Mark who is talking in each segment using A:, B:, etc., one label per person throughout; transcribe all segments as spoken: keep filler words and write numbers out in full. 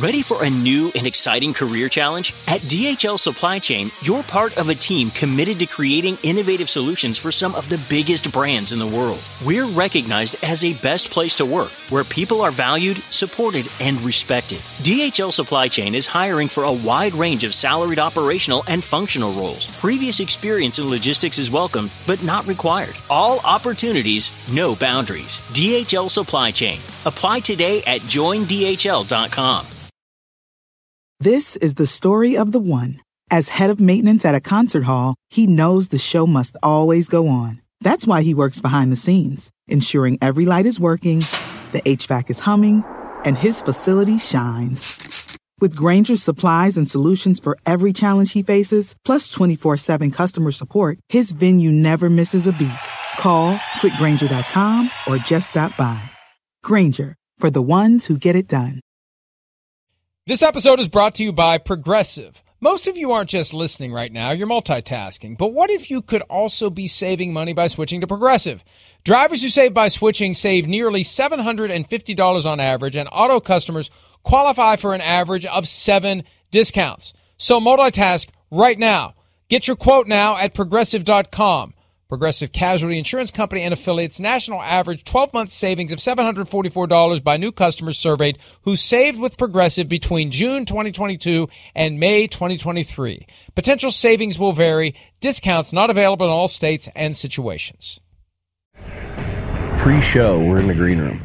A: Ready for a new and exciting career challenge? At D H L Supply Chain, you're part of a team committed to creating innovative solutions for some of the biggest brands in the world. We're recognized as a best place to work, where people are valued, supported, and respected. D H L Supply Chain is hiring for a wide range of salaried operational and functional roles. Previous experience in logistics is welcome, but not required. All opportunities, no boundaries. D H L Supply Chain. Apply today at join D H L dot com.
B: This is the story of the one. As head of maintenance at a concert hall, he knows the show must always go on. That's why he works behind the scenes, ensuring every light is working, the H V A C is humming, and his facility shines. With Grainger's supplies and solutions for every challenge he faces, plus twenty-four seven customer support, his venue never misses a beat. Call quick grainger dot com or just stop by. Grainger, for the ones who get it done.
C: This episode is brought to you by Progressive. Most of you aren't just listening right now, you're multitasking. But what if you could also be saving money by switching to Progressive? Drivers who save by switching save nearly seven hundred fifty dollars on average, and auto customers qualify for an average of seven discounts. So multitask right now. Get your quote now at progressive dot com. Progressive Casualty Insurance Company and affiliates, national average twelve-month savings of seven hundred forty-four dollars by new customers surveyed who saved with Progressive between June twenty twenty-two and May twenty twenty-three. Potential savings will vary. Discounts not available in all states and situations.
D: Pre-show, we're in the green room.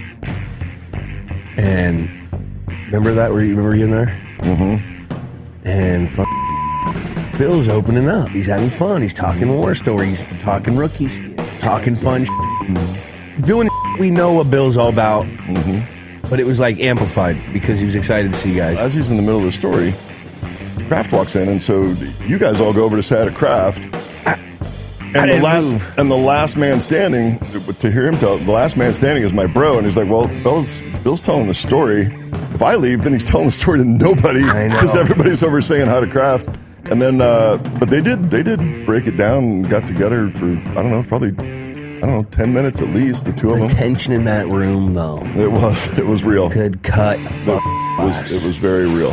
D: And remember that? Were you, remember you in there?
E: Mm-hmm.
D: And f- Bill's opening up. He's having fun. He's talking war stories, talking rookies, talking fun, mm-hmm. doing we know what Bill's all about. Mm-hmm. But it was like amplified because he was excited to see you guys.
E: As he's in the middle of the story, Kraft walks in, and so you guys all go over to say hi to Kraft.
D: I,
E: and
D: I
E: the
D: didn't
E: last
D: move.
E: and the last man standing, to hear him tell, the last man standing is my bro, and he's like, "Well, Bill's Bill's telling the story. If I leave, then he's telling the story to nobody because everybody's over saying hi to Kraft." And then, uh, but they did, they did break it down and got together for, I don't know, probably, I don't know, ten minutes at least, the two of
D: the
E: them.
D: The tension in that room, though.
E: It was, it was real.
D: Good cut.
E: It was, it was very real.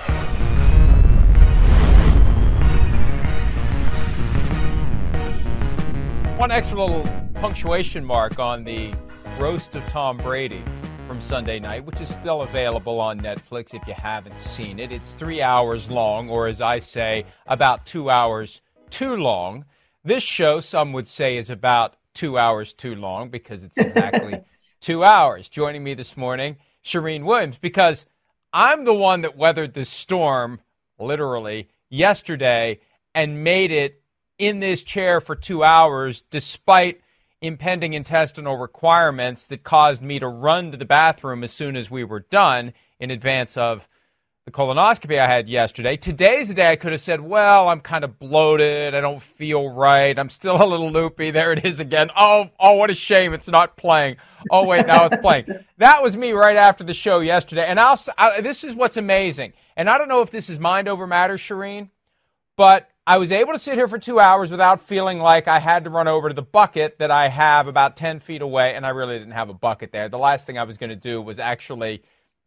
C: One extra little punctuation mark on the roast of Tom Brady from Sunday night, which is still available on Netflix if you haven't seen it. It's three hours long, or as I say, about two hours too long. This show, some would say, is about two hours too long because it's exactly two hours. Joining me this morning, Charean Williams, because I'm the one that weathered the storm, literally, yesterday and made it in this chair for two hours despite impending intestinal requirements that caused me to run to the bathroom as soon as we were done in advance of the colonoscopy I had yesterday. Today's the day I could have said, well, I'm kind of bloated. I don't feel right. I'm still a little loopy. There it is again. Oh, oh, what a shame. It's not playing. Oh, wait, now it's playing. That was me right after the show yesterday. And I'll, I, this is what's amazing. And I don't know if this is mind over matter, Charean, but I was able to sit here for two hours without feeling like I had to run over to the bucket that I have about ten feet away, and I really didn't have a bucket there. The last thing I was going to do was actually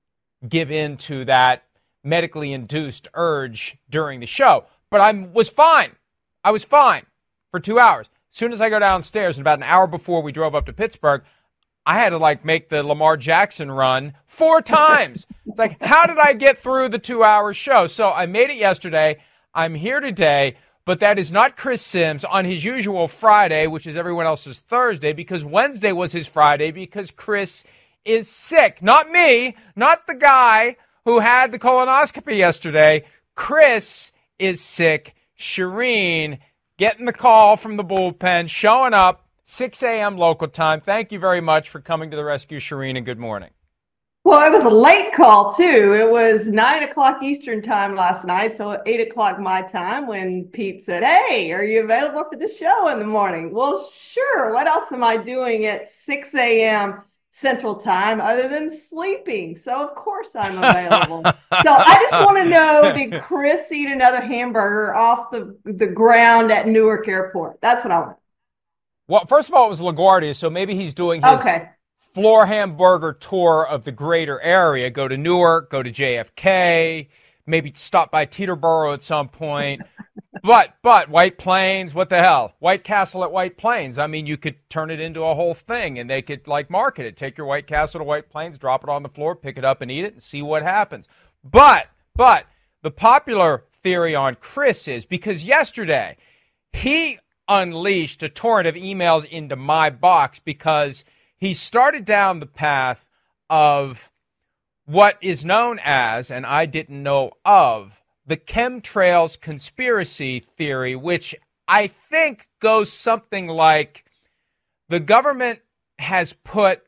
C: give in to that medically induced urge during the show. But I was fine. I was fine for two hours. As soon as I go downstairs, and about an hour before we drove up to Pittsburgh, I had to, like, make the Lamar Jackson run four times. It's like, how did I get through the two-hour show? So I made it yesterday. I'm here today, but that is not Chris Sims on his usual Friday, which is everyone else's Thursday, because Wednesday was his Friday because Chris is sick. Not me, not the guy who had the colonoscopy yesterday. Chris is sick. Charean getting the call from the bullpen, showing up, six a.m. local time. Thank you very much for coming to the rescue, Charean, and good morning.
F: Well, it was a late call, too. It was nine o'clock Eastern time last night, so eight o'clock my time when Pete said, hey, are you available for the show in the morning? Well, sure. What else am I doing at six a.m. Central Time other than sleeping? So, of course, I'm available. So I just want to know, did Chris eat another hamburger off the, the ground at Newark Airport? That's what I want.
C: Well, first of all, it was LaGuardia, so maybe he's doing his
F: okay.
C: floor hamburger tour of the greater area. Go to Newark, go to J F K, maybe stop by Teterboro at some point. But, but White Plains, what the hell? White Castle at White Plains. I mean, you could turn it into a whole thing, and they could, like, market it. Take your White Castle to White Plains, drop it on the floor, pick it up and eat it, and see what happens. But, but, the popular theory on Chris is, because yesterday, he unleashed a torrent of emails into my box because he started down the path of what is known as, and I didn't know of, the chemtrails conspiracy theory, which I think goes something like the government has put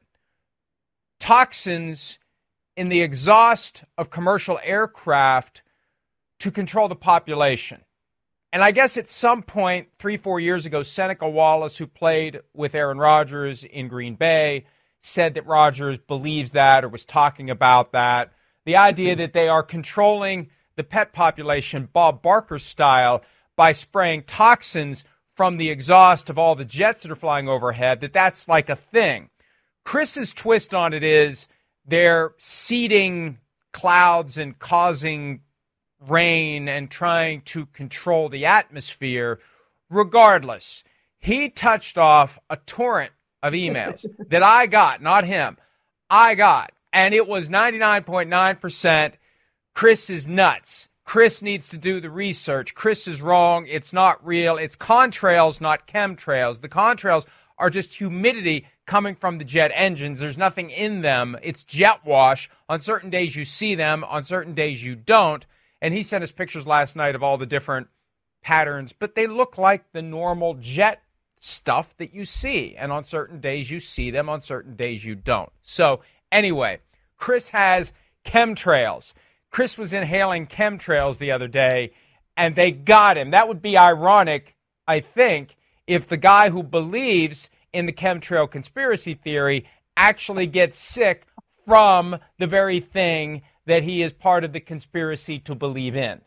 C: toxins in the exhaust of commercial aircraft to control the population. And I guess at some point, three, four years ago, Seneca Wallace, who played with Aaron Rodgers in Green Bay, said that Rodgers believes that or was talking about that. The idea that they are controlling the pet population, Bob Barker style, by spraying toxins from the exhaust of all the jets that are flying overhead, that that's like a thing. Chris's twist on it is they're seeding clouds and causing rain and trying to control the atmosphere. Regardless, he touched off a torrent of emails that I got, not him, I got. And it was ninety-nine point nine percent Chris is nuts. Chris needs to do the research. Chris is wrong. It's not real. It's contrails, not chemtrails. The contrails are just humidity coming from the jet engines. There's nothing in them. It's jet wash. On certain days you see them. On certain days you don't. And he sent us pictures last night of all the different patterns, but they look like the normal jet stuff that you see. And on certain days you see them. On certain days you don't. So anyway, Chris has chemtrails. Chris was inhaling chemtrails the other day, and they got him. That would be ironic, I think, if the guy who believes in the chemtrail conspiracy theory actually gets sick from the very thing that he is part of the conspiracy to believe in.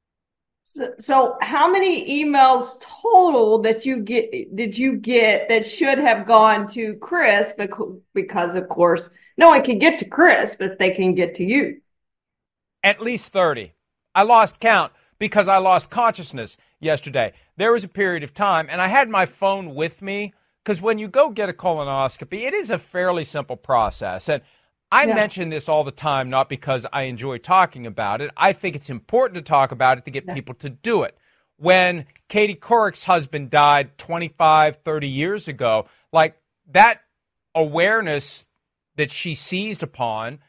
F: So, so how many emails total that you get did you get that should have gone to Chris? Because, because of course, no one can get to Chris, but they can get to you.
C: At least thirty. I lost count because I lost consciousness yesterday. There was a period of time, and I had my phone with me, because when you go get a colonoscopy, it is a fairly simple process. And I yeah. mention this all the time, not because I enjoy talking about it. I think it's important to talk about it to get yeah. people to do it. When Katie Couric's husband died twenty-five, thirty years ago, like that awareness that she seized upon,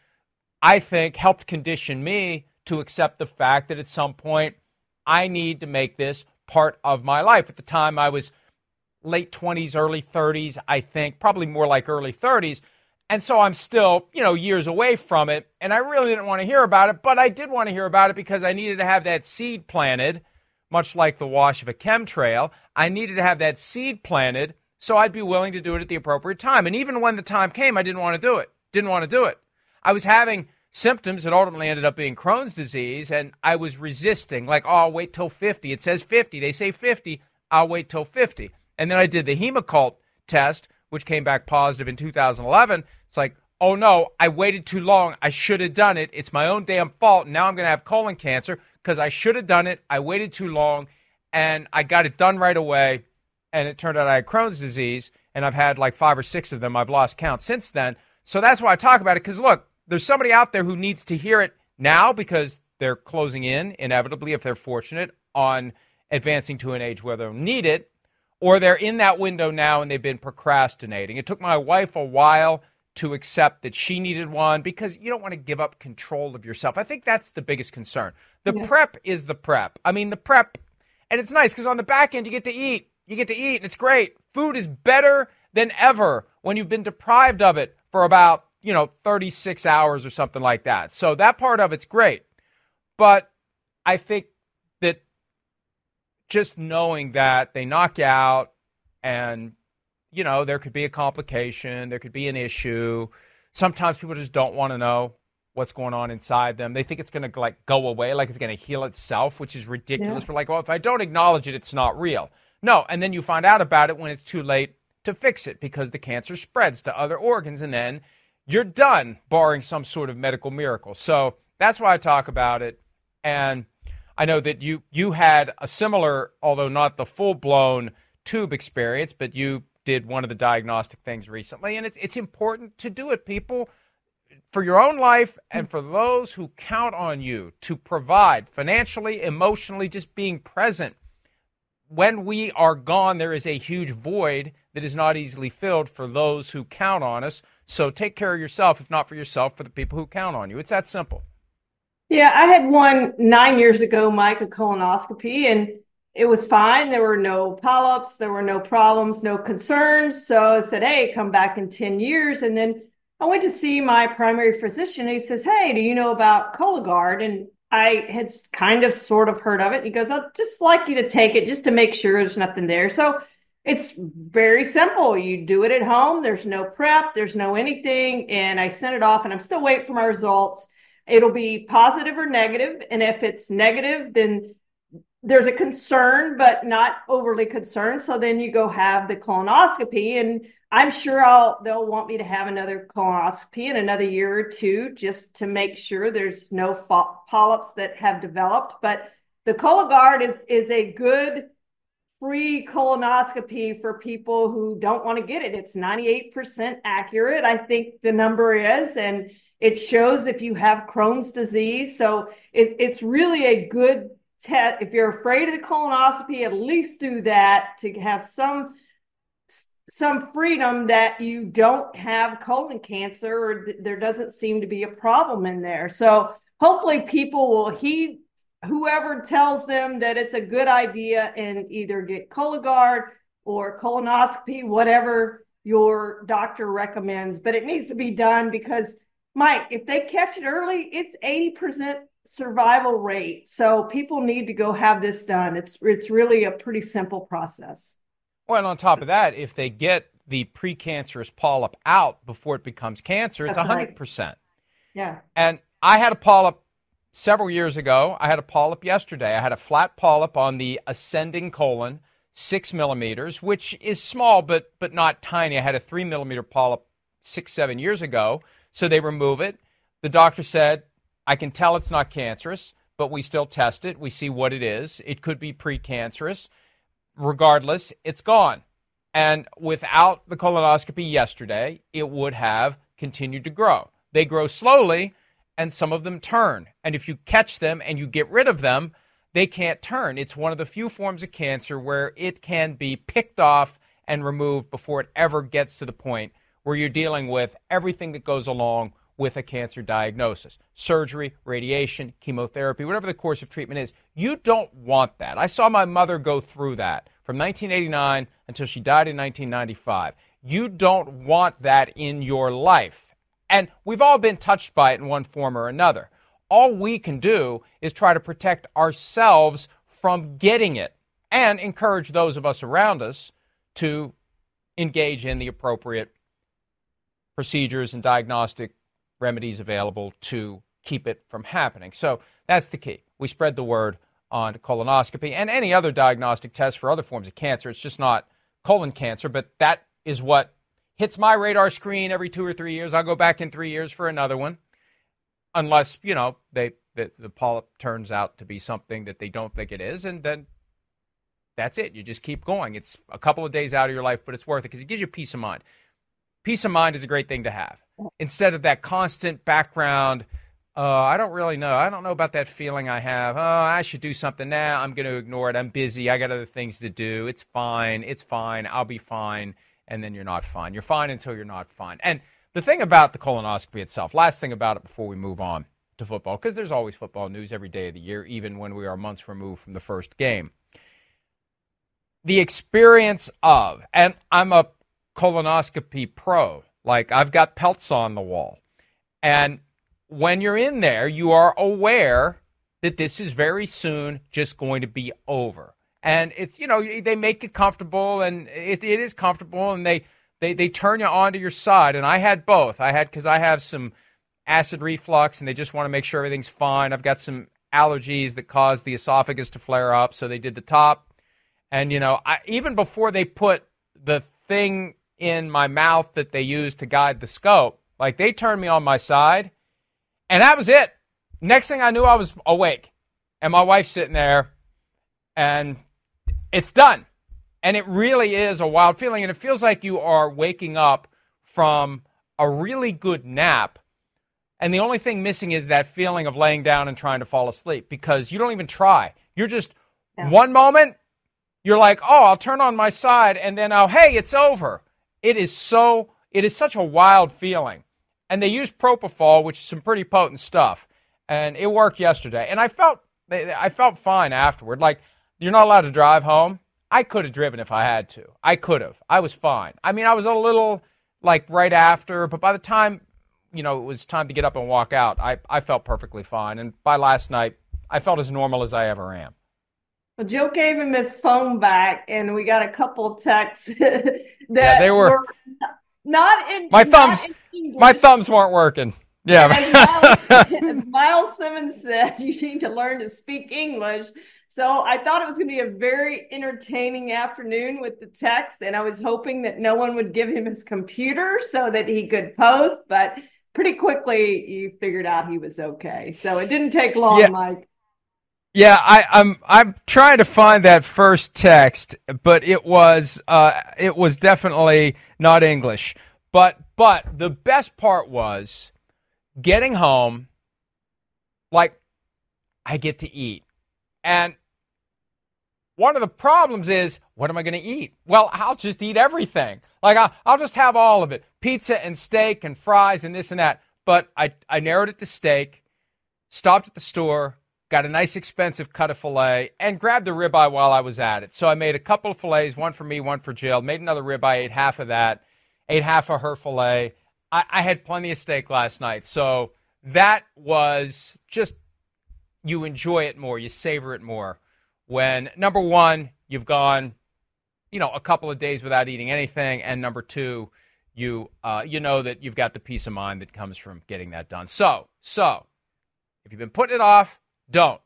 C: I think helped condition me to accept the fact that at some point I need to make this part of my life. At the time I was late twenties, early thirties, I think, probably more like early thirties. And so I'm still, you know, years away from it. And I really didn't want to hear about it, but I did want to hear about it because I needed to have that seed planted, much like the wash of a chemtrail. I needed to have that seed planted so I'd be willing to do it at the appropriate time. And even when the time came, I didn't want to do it. Didn't want to do it. I was having symptoms that ultimately ended up being Crohn's disease, and I was resisting, like, oh, I'll wait till fifty. It says fifty. They say fifty. I'll wait till fifty. And then I did the Hemocult test, which came back positive in two thousand eleven. It's like, oh, no, I waited too long. I should have done it. It's my own damn fault. Now I'm going to have colon cancer because I should have done it. I waited too long, and I got it done right away, and it turned out I had Crohn's disease, and I've had like five or six of them. I've lost count since then. So that's why I talk about it, because, look, there's somebody out there who needs to hear it now because they're closing in, inevitably, if they're fortunate, on advancing to an age where they'll need it, or they're in that window now and they've been procrastinating. It took my wife a while to accept that she needed one because you don't want to give up control of yourself. I think that's the biggest concern. The yeah. prep is the prep. I mean, the prep, and it's nice because on the back end you get to eat. You get to eat, and it's great. Food is better than ever when you've been deprived of it for about, you know, thirty-six hours or something like that. So that part of it's great. But I think that just knowing that they knock you out and, you know, there could be a complication, there could be an issue. Sometimes people just don't want to know what's going on inside them. They think it's going to, like, go away, like it's going to heal itself, which is ridiculous. Yeah. But like, well, if I don't acknowledge it, it's not real. No, and then you find out about it when it's too late to fix it because the cancer spreads to other organs, and then you're done, barring some sort of medical miracle. So that's why I talk about it. And I know that you you had a similar, although not the full-blown tube experience, but you did one of the diagnostic things recently. And it's it's important to do it, people, for your own life and for those who count on you to provide financially, emotionally, just being present. When we are gone, there is a huge void that is not easily filled for those who count on us. So take care of yourself, if not for yourself, for the people who count on you. It's that simple.
F: Yeah, I had one nine years ago, Mike, a colonoscopy, and it was fine. There were no polyps. There were no problems, no concerns. So I said, hey, come back in ten years. And then I went to see my primary physician. And he says, hey, do you know about Cologuard? And I had kind of sort of heard of it. He goes, I'd just like you to take it just to make sure there's nothing there. So it's very simple. You do it at home. There's no prep. There's no anything. And I sent it off, and I'm still waiting for my results. It'll be positive or negative. And if it's negative, then there's a concern, but not overly concerned. So then you go have the colonoscopy, and I'm sure I'll, they'll want me to have another colonoscopy in another year or two just to make sure there's no polyps that have developed. But the Cologuard is, is a good free colonoscopy for people who don't want to get it. It's ninety-eight percent accurate, I think the number is, and it shows if you have Crohn's disease. So it, it's really a good test. If you're afraid of the colonoscopy, at least do that to have some some freedom that you don't have colon cancer, or th- there doesn't seem to be a problem in there. So hopefully people will heed whoever tells them that it's a good idea and either get Cologuard or colonoscopy, whatever your doctor recommends. But it needs to be done because, Mike, if they catch it early, it's eighty percent survival rate. So people need to go have this done. It's it's really a pretty simple process.
C: Well, and on top of that, if they get the precancerous polyp out before it becomes cancer, it's
F: That's
C: one hundred percent.
F: Right. Yeah.
C: And I had a polyp several years ago. I had a polyp yesterday. I had a flat polyp on the ascending colon, six millimeters, which is small, but but not tiny. I had a three millimeter polyp six, seven years ago. So they remove it. The doctor said, I can tell it's not cancerous, but we still test it. We see what it is. It could be precancerous. Regardless, it's gone. And without the colonoscopy yesterday, it would have continued to grow. They grow slowly, and some of them turn. And if you catch them and you get rid of them, they can't turn. It's one of the few forms of cancer where it can be picked off and removed before it ever gets to the point where you're dealing with everything that goes along with a cancer diagnosis. Surgery, radiation, chemotherapy, whatever the course of treatment is. You don't want that. I saw my mother go through that from nineteen eighty-nine until she died in nineteen ninety-five. You don't want that in your life. And we've all been touched by it in one form or another. All we can do is try to protect ourselves from getting it and encourage those of us around us to engage in the appropriate procedures and diagnostic remedies available to keep it from happening. So that's the key. We spread the word on colonoscopy and any other diagnostic test for other forms of cancer. It's just not colon cancer, but that is what hits my radar screen every two or three years. I'll go back in three years for another one, unless, you know, they the, the polyp turns out to be something that they don't think it is, and then that's it. You just keep going. It's a couple of days out of your life, but it's worth it because it gives you peace of mind. Peace of mind is a great thing to have. Instead of that constant background, uh, I don't really know. I don't know about that feeling I have. Oh, I should do something now. I'm going to ignore it. I'm busy. I got other things to do. It's fine. It's fine. I'll be fine. And then you're not fine. You're fine until you're not fine. And the thing about the colonoscopy itself, last thing about it before we move on to football, because there's always football news every day of the year, even when we are months removed from the first game. The experience of, and I'm a colonoscopy pro, like I've got pelts on the wall. And when you're in there, you are aware that this is very soon just going to be over. And it's, you know, they make it comfortable, and it, it is comfortable, and they, they, they turn you onto your side. And I had both. I had, because I have some acid reflux, and they just want to make sure everything's fine. I've got some allergies that cause the esophagus to flare up, so they did the top. And, you know, I, even before they put the thing in my mouth that they use to guide the scope. Like, they turned me on my side, and that was it. Next thing I knew, I was awake, and my wife's sitting there, and it's done. And it really is a wild feeling, and it feels like you are waking up from a really good nap, and the only thing missing is that feeling of laying down and trying to fall asleep, because you don't even try. You're just, yeah. One moment, you're like, oh, I'll turn on my side, and then, oh, hey, it's over. It is so, it is such a wild feeling. And they use propofol, which is some pretty potent stuff, and it worked yesterday. And I felt, I felt fine afterward. Like, you're not allowed to drive home. I could have driven if I had to. I could have. I was fine. I mean, I was a little, like, right after, but by the time, you know, it was time to get up and walk out, I, I felt perfectly fine. And by last night, I felt as normal as I ever am.
F: Well, Joe gave him his phone back, and we got a couple texts that
C: yeah, they were,
F: were not in
C: my thumbs.
F: Not in
C: my thumbs weren't working. Yeah,
F: as Miles, as Miles Simmons said, you need to learn to speak English. So I thought it was going to be a very entertaining afternoon with the text, and I was hoping that no one would give him his computer so that he could post. But pretty quickly, you figured out he was okay. So it didn't take long,
C: yeah.
F: Mike.
C: Yeah, I, I'm I'm trying to find that first text, but it was uh, it was definitely not English. But but the best part was getting home. Like, I get to eat, and one of the problems is, what am I going to eat? Well, I'll just eat everything. Like, I'll, I'll just have all of it: pizza and steak and fries and this and that. But I I narrowed it to steak. Stopped at the store. Got a nice expensive cut of filet, and grabbed a ribeye while I was at it. So I made a couple of fillets, one for me, one for Jill. Made another ribeye, ate half of that, ate half of her filet. I, I had plenty of steak last night. So that was just, you enjoy it more, you savor it more. When, number one, you've gone, you know, a couple of days without eating anything, and number two, you uh, you know that you've got the peace of mind that comes from getting that done. So, so, if you've been putting it off, don't.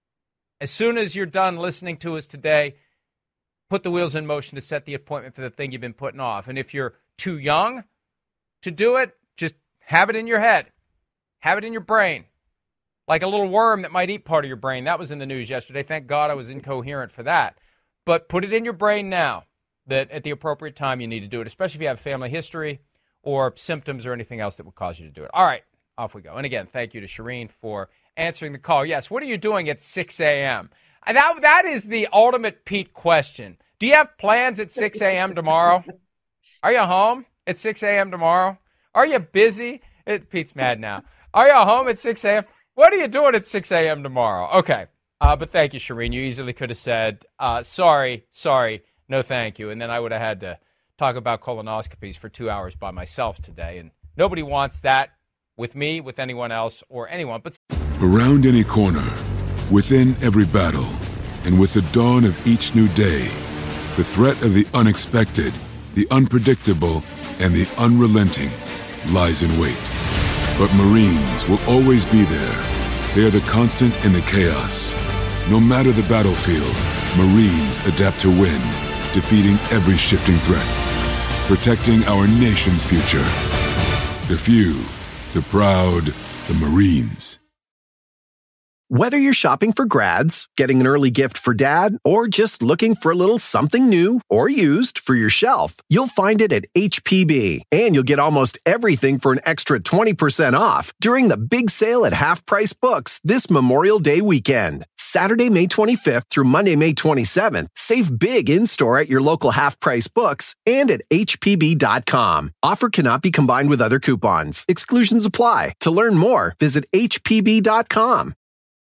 C: As soon as you're done listening to us today, put the wheels in motion to set the appointment for the thing you've been putting off. And if you're too young to do it, just have it in your head. Have it in your brain. Like a little worm that might eat part of your brain. That was in the news yesterday. Thank God I was incoherent for that. But put it in your brain now that at the appropriate time you need to do it, especially if you have family history or symptoms or anything else that would cause you to do it. All right, off we go. And again, thank you to Shireen for answering the call. Yes, what are you doing at six a.m.? And that, that is the ultimate Pete question. Do you have plans at six a.m. tomorrow? Are you home at six a.m. tomorrow? Are you busy? It, Pete's mad now. Are you home at six a.m.? What are you doing at six a.m. tomorrow? Okay, uh, but thank you, Shireen. You easily could have said, uh, sorry, sorry, no thank you. And then I would have had to talk about colonoscopies for two hours by myself today. And nobody wants that with me, with anyone else, or anyone. But
G: around any corner, within every battle, and with the dawn of each new day, the threat of the unexpected, the unpredictable, and the unrelenting lies in wait. But Marines will always be there. They are the constant in the chaos. No matter the battlefield, Marines adapt to win, defeating every shifting threat, protecting our nation's future. The few, the proud, the Marines.
H: Whether you're shopping for grads, getting an early gift for dad, or just looking for a little something new or used for your shelf, you'll find it at H P B. And you'll get almost everything for an extra twenty percent off during the big sale at Half Price Books this Memorial Day weekend. Saturday, May twenty-fifth through Monday, May twenty-seventh. Save big in-store at your local Half Price Books and at H P B dot com. Offer cannot be combined with other coupons. Exclusions apply. To learn more, visit H P B dot com.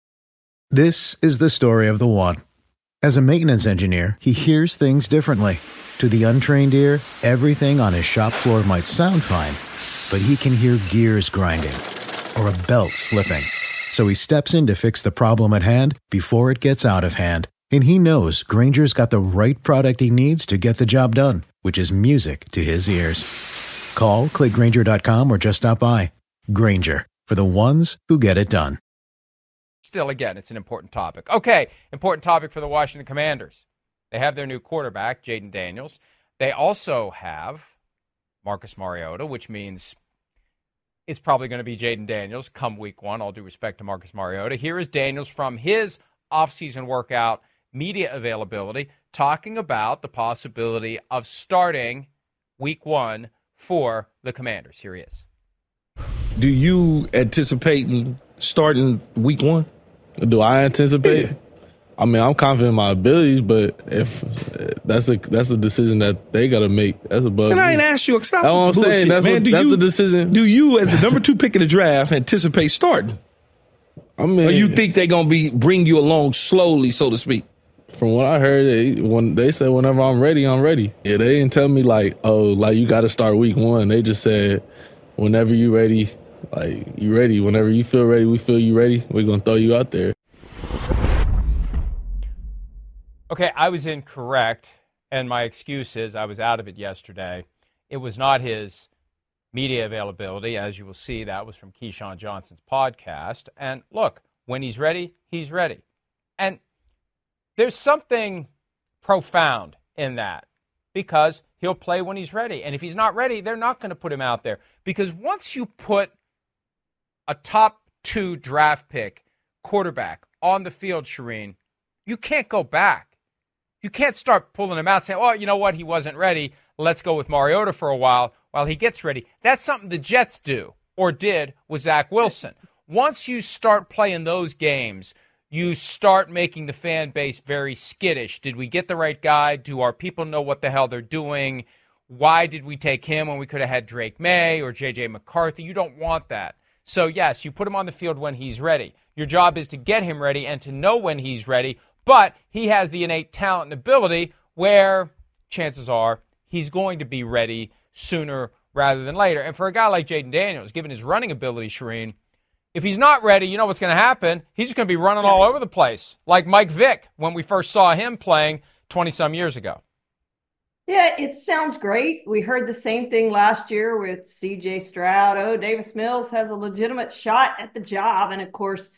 I: This is the story of the one. As a maintenance engineer, he hears things differently. To the untrained ear, everything on his shop floor might sound fine, but he can hear gears grinding or a belt slipping. So he steps in to fix the problem at hand before it gets out of hand. And he knows Grainger's got the right product he needs to get the job done, which is music to his ears. Call, click Grainger dot com, or just stop by. Grainger, for the ones who get it done.
C: Still, again, it's an important topic. Okay, important topic for the Washington Commanders. They have their new quarterback, Jaden Daniels. They also have Marcus Mariota, which means it's probably going to be Jaden Daniels come week one, all due respect to Marcus Mariota. Here is Daniels from his offseason workout media availability talking about the possibility of starting week one for the Commanders. Here he is.
J: Do you anticipate starting week one? Do I anticipate? Yeah. I mean, I'm confident in my abilities, but if that's a that's a decision that they got to make, that's above.
K: And I ain't
J: me.
K: asked you. Stop
J: that's what I'm
K: bullshit,
J: saying. That's,
K: man.
J: what,
K: do
J: that's
K: you,
J: a decision.
K: Do you, as the number two pick in the draft, anticipate starting?
J: I mean,
K: or you think they're gonna be bring you along slowly, so to speak?
J: From what I heard, they, when they said whenever I'm ready, I'm ready. Yeah, they didn't tell me like, oh, like you got to start week one. They just said whenever you ready, like you ready. Whenever you feel ready, we feel you ready. We're gonna throw you out there.
C: Okay, I was incorrect, and my excuse is I was out of it yesterday. It was not his media availability. As you will see, that was from Keyshawn Johnson's podcast. And look, when he's ready, he's ready. And there's something profound in that because he'll play when he's ready. And if he's not ready, they're not going to put him out there. Because once you put a top two draft pick quarterback on the field, Shireen, you can't go back. You can't start pulling him out saying, oh, you know what, he wasn't ready. Let's go with Mariota for a while while he gets ready. That's something the Jets do or did with Zach Wilson. Once you start playing those games, you start making the fan base very skittish. Did we get the right guy? Do our people know what the hell they're doing? Why did we take him when we could have had Drake May or J J McCarthy? You don't want that. So, yes, you put him on the field when he's ready. Your job is to get him ready and to know when he's ready. But he has the innate talent and ability where chances are he's going to be ready sooner rather than later. And for a guy like Jaden Daniels, given his running ability, Shireen, if he's not ready, you know what's going to happen. He's just going to be running all over the place, like Mike Vick when we first saw him playing twenty-some years ago.
F: Yeah, it sounds great. We heard the same thing last year with C J Stroud. Oh, Davis Mills has a legitimate shot at the job. And, of course,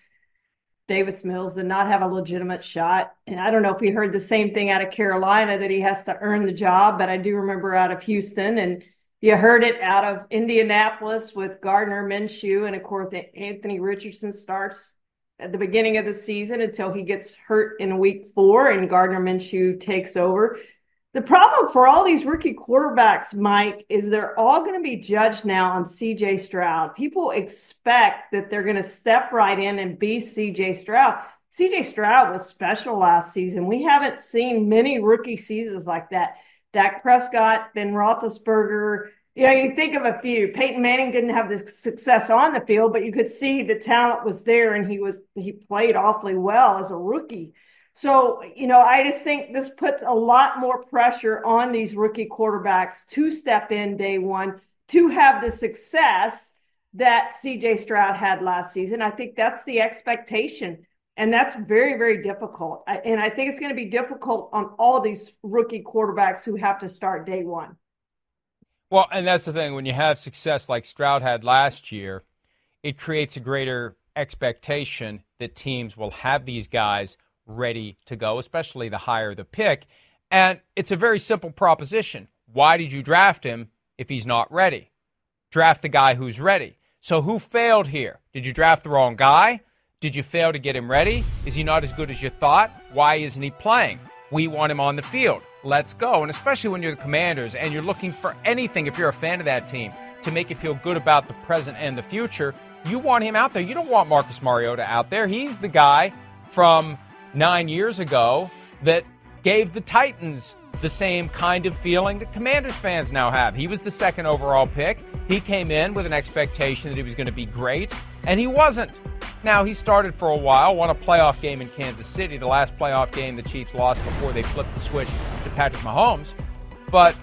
F: Davis Mills did not have a legitimate shot. And I don't know if we heard the same thing out of Carolina that he has to earn the job, but I do remember out of Houston. And you heard it out of Indianapolis with Gardner Minshew. And, of course, Anthony Richardson starts at the beginning of the season until he gets hurt in week four and Gardner Minshew takes over. The problem for all these rookie quarterbacks, Mike, is they're all going to be judged now on C J Stroud. People expect that they're going to step right in and be C J Stroud. C J Stroud was special last season. We haven't seen many rookie seasons like that. Dak Prescott, Ben Roethlisberger. You know, you think of a few. Peyton Manning didn't have the success on the field, but you could see the talent was there, and he was he played awfully well as a rookie. So, you know, I just think this puts a lot more pressure on these rookie quarterbacks to step in day one, to have the success that C J Stroud had last season. I think that's the expectation, and that's very, very difficult. And I think it's going to be difficult on all these rookie quarterbacks who have to start day one.
C: Well, and that's the thing. When you have success like Stroud had last year, it creates a greater expectation that teams will have these guys ready to go, especially the higher the pick. And it's a very simple proposition. Why did you draft him if he's not ready? Draft the guy who's ready. So who failed here? Did you draft the wrong guy? Did you fail to get him ready? Is he not as good as you thought? Why isn't he playing? We want him on the field. Let's go. And especially when you're the Commanders and you're looking for anything, if you're a fan of that team, to make you feel good about the present and the future, you want him out there. You don't want Marcus Mariota out there. He's the guy from nine years ago that gave the Titans the same kind of feeling that Commanders fans now have. He was the second overall pick. He came in with an expectation that he was going to be great, and he wasn't. Now, he started for a while, won a playoff game in Kansas City, the last playoff game the Chiefs lost before they flipped the switch to Patrick Mahomes. But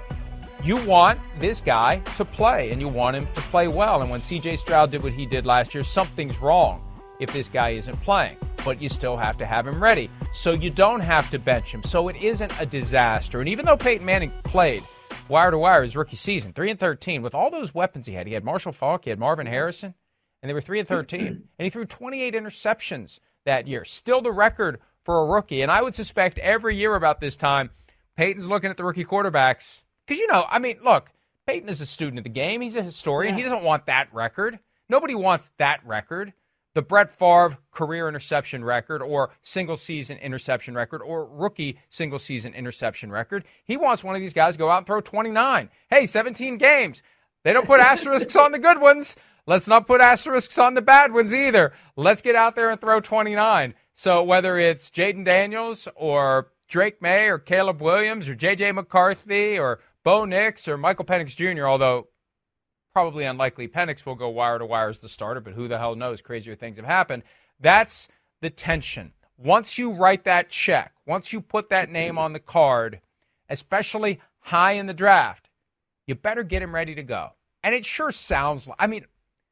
C: you want this guy to play, and you want him to play well. And when C J Stroud did what he did last year, something's wrong if this guy isn't playing. But you still have to have him ready. So you don't have to bench him. So it isn't a disaster. And even though Peyton Manning played wire to wire his rookie season, three and thirteen, with all those weapons he had, he had Marshall Faulk, he had Marvin Harrison, and they were three and thirteen. And he threw twenty-eight interceptions that year. Still the record for a rookie. And I would suspect every year about this time, Peyton's looking at the rookie quarterbacks. Because, you know, I mean, look, Peyton is a student of the game. He's a historian. Yeah. He doesn't want that record. Nobody wants that record. The Brett Favre career interception record or single-season interception record or rookie single-season interception record. He wants one of these guys to go out and throw twenty-nine. Hey, seventeen games. They don't put asterisks on the good ones. Let's not put asterisks on the bad ones either. Let's get out there and throw twenty-nine. So whether it's Jayden Daniels or Drake May or Caleb Williams or J J McCarthy or Bo Nix or Michael Penix Junior, although probably unlikely Penix will go wire to wire as the starter, but who the hell knows? Crazier things have happened. That's the tension. Once you write that check, once you put that name on the card, especially high in the draft, you better get him ready to go. And it sure sounds like, I mean,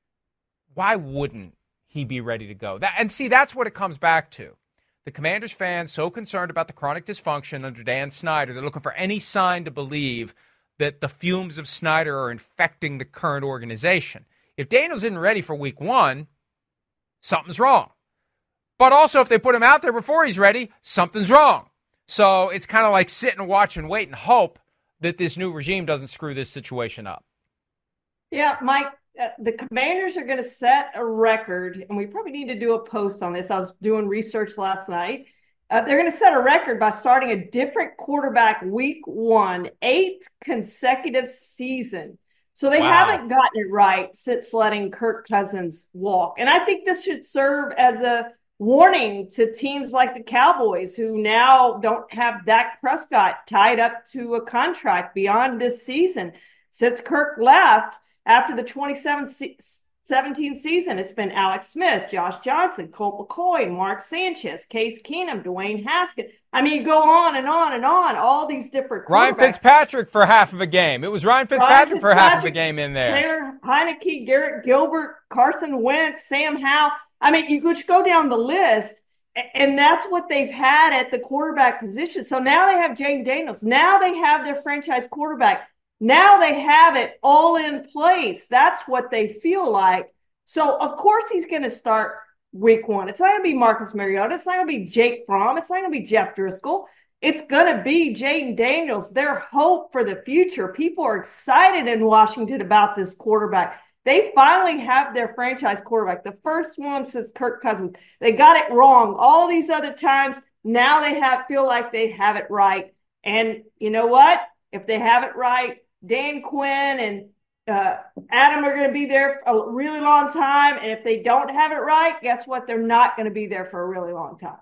C: why wouldn't he be ready to go? That, and see, that's what it comes back to. The Commanders fans so concerned about the chronic dysfunction under Dan Snyder, they're looking for any sign to believe that the fumes of Snyder are infecting the current organization. If Daniels isn't ready for week one, something's wrong. But also, if they put him out there before he's ready, something's wrong. So it's kind of like sit and watch and wait and hope that this new regime doesn't screw this situation up.
F: Yeah, Mike, uh, the Commanders are going to set a record, and we probably need to do a post on this. I was doing research last night. Uh, they're going to set a record by starting a different quarterback week one, eighth consecutive season. So they wow. haven't gotten it right since letting Kirk Cousins walk. And I think this should serve as a warning to teams like the Cowboys, who now don't have Dak Prescott tied up to a contract beyond this season. Since Kirk left after the twenty seventeen season, it's been Alex Smith, Josh Johnson, Colt McCoy, Mark Sanchez, Case Keenum, Dwayne Haskett. I mean, you go on and on and on, all these different quarterbacks.
C: Ryan Fitzpatrick for half of a game. It was Ryan Fitzpatrick, Ryan Fitzpatrick for half of a game in there.
F: Taylor Heineke, Garrett Gilbert, Carson Wentz, Sam Howell. I mean, you could go down the list, and that's what they've had at the quarterback position. So now they have Jayden Daniels. Now they have their franchise quarterback. Now they have it all in place. That's what they feel like. So, of course, he's going to start week one. It's not going to be Marcus Mariota. It's not going to be Jake Fromm. It's not going to be Jeff Driscoll. It's going to be Jayden Daniels, their hope for the future. People are excited in Washington about this quarterback. They finally have their franchise quarterback, the first one since Kirk Cousins. They got it wrong all these other times. Now they have feel like they have it right. And you know what? If they have it right, Dan Quinn and uh, Adam are going to be there for a really long time. And if they don't have it right, guess what? They're not going to be there for a really long time.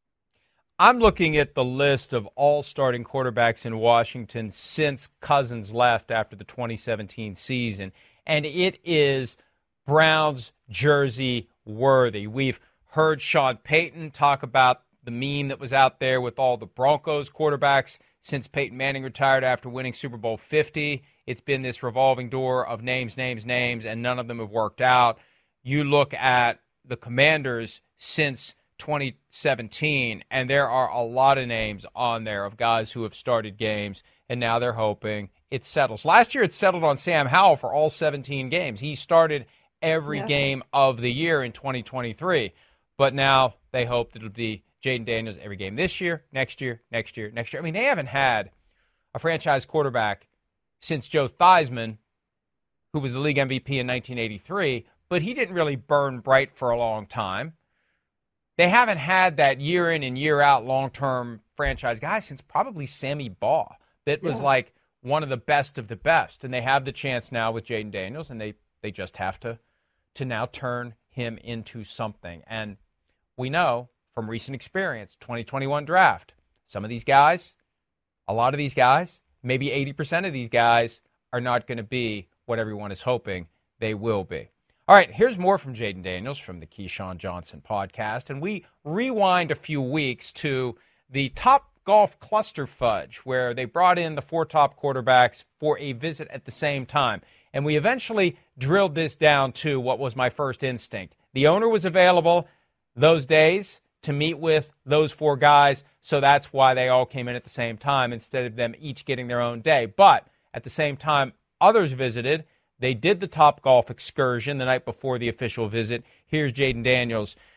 C: I'm looking at the list of all starting quarterbacks in Washington since Cousins left after the twenty seventeen season, and it is Browns jersey worthy. We've heard Sean Payton talk about the meme that was out there with all the Broncos quarterbacks since Peyton Manning retired after winning Super Bowl fifty. It's been this revolving door of names, names, names, and none of them have worked out. You look at the Commanders since twenty seventeen, and there are a lot of names on there of guys who have started games, and now they're hoping it settles. Last year it settled on Sam Howell for all seventeen games. He started every yeah. game of the year in twenty twenty-three, but now they hope that it'll be Jayden Daniels every game this year, next year, next year, next year. I mean, they haven't had a franchise quarterback since Joe Theismann, who was the league M V P in nineteen eighty-three, but he didn't really burn bright for a long time. They haven't had that year in and year out long-term franchise guy since probably Sammy Baugh that was yeah. like one of the best of the best. And they have the chance now with Jayden Daniels, and they, they just have to, to now turn him into something. And we know from recent experience, twenty twenty-one draft, some of these guys, a lot of these guys, maybe eighty percent of these guys are not going to be what everyone is hoping they will be. All right, here's more from Jayden Daniels from the Keyshawn Johnson podcast, and we rewind a few weeks to the Top Golf Cluster Fudge, where they brought in the four top quarterbacks for a visit at the same time. And we eventually drilled this down to what was my first instinct. The owner was available those days to meet with those four guys, so that's why they all came in at the same time instead of them each getting their own day. But at the same time, others visited. They did the Top Golf excursion the night before the official visit. Here's Jayden Daniels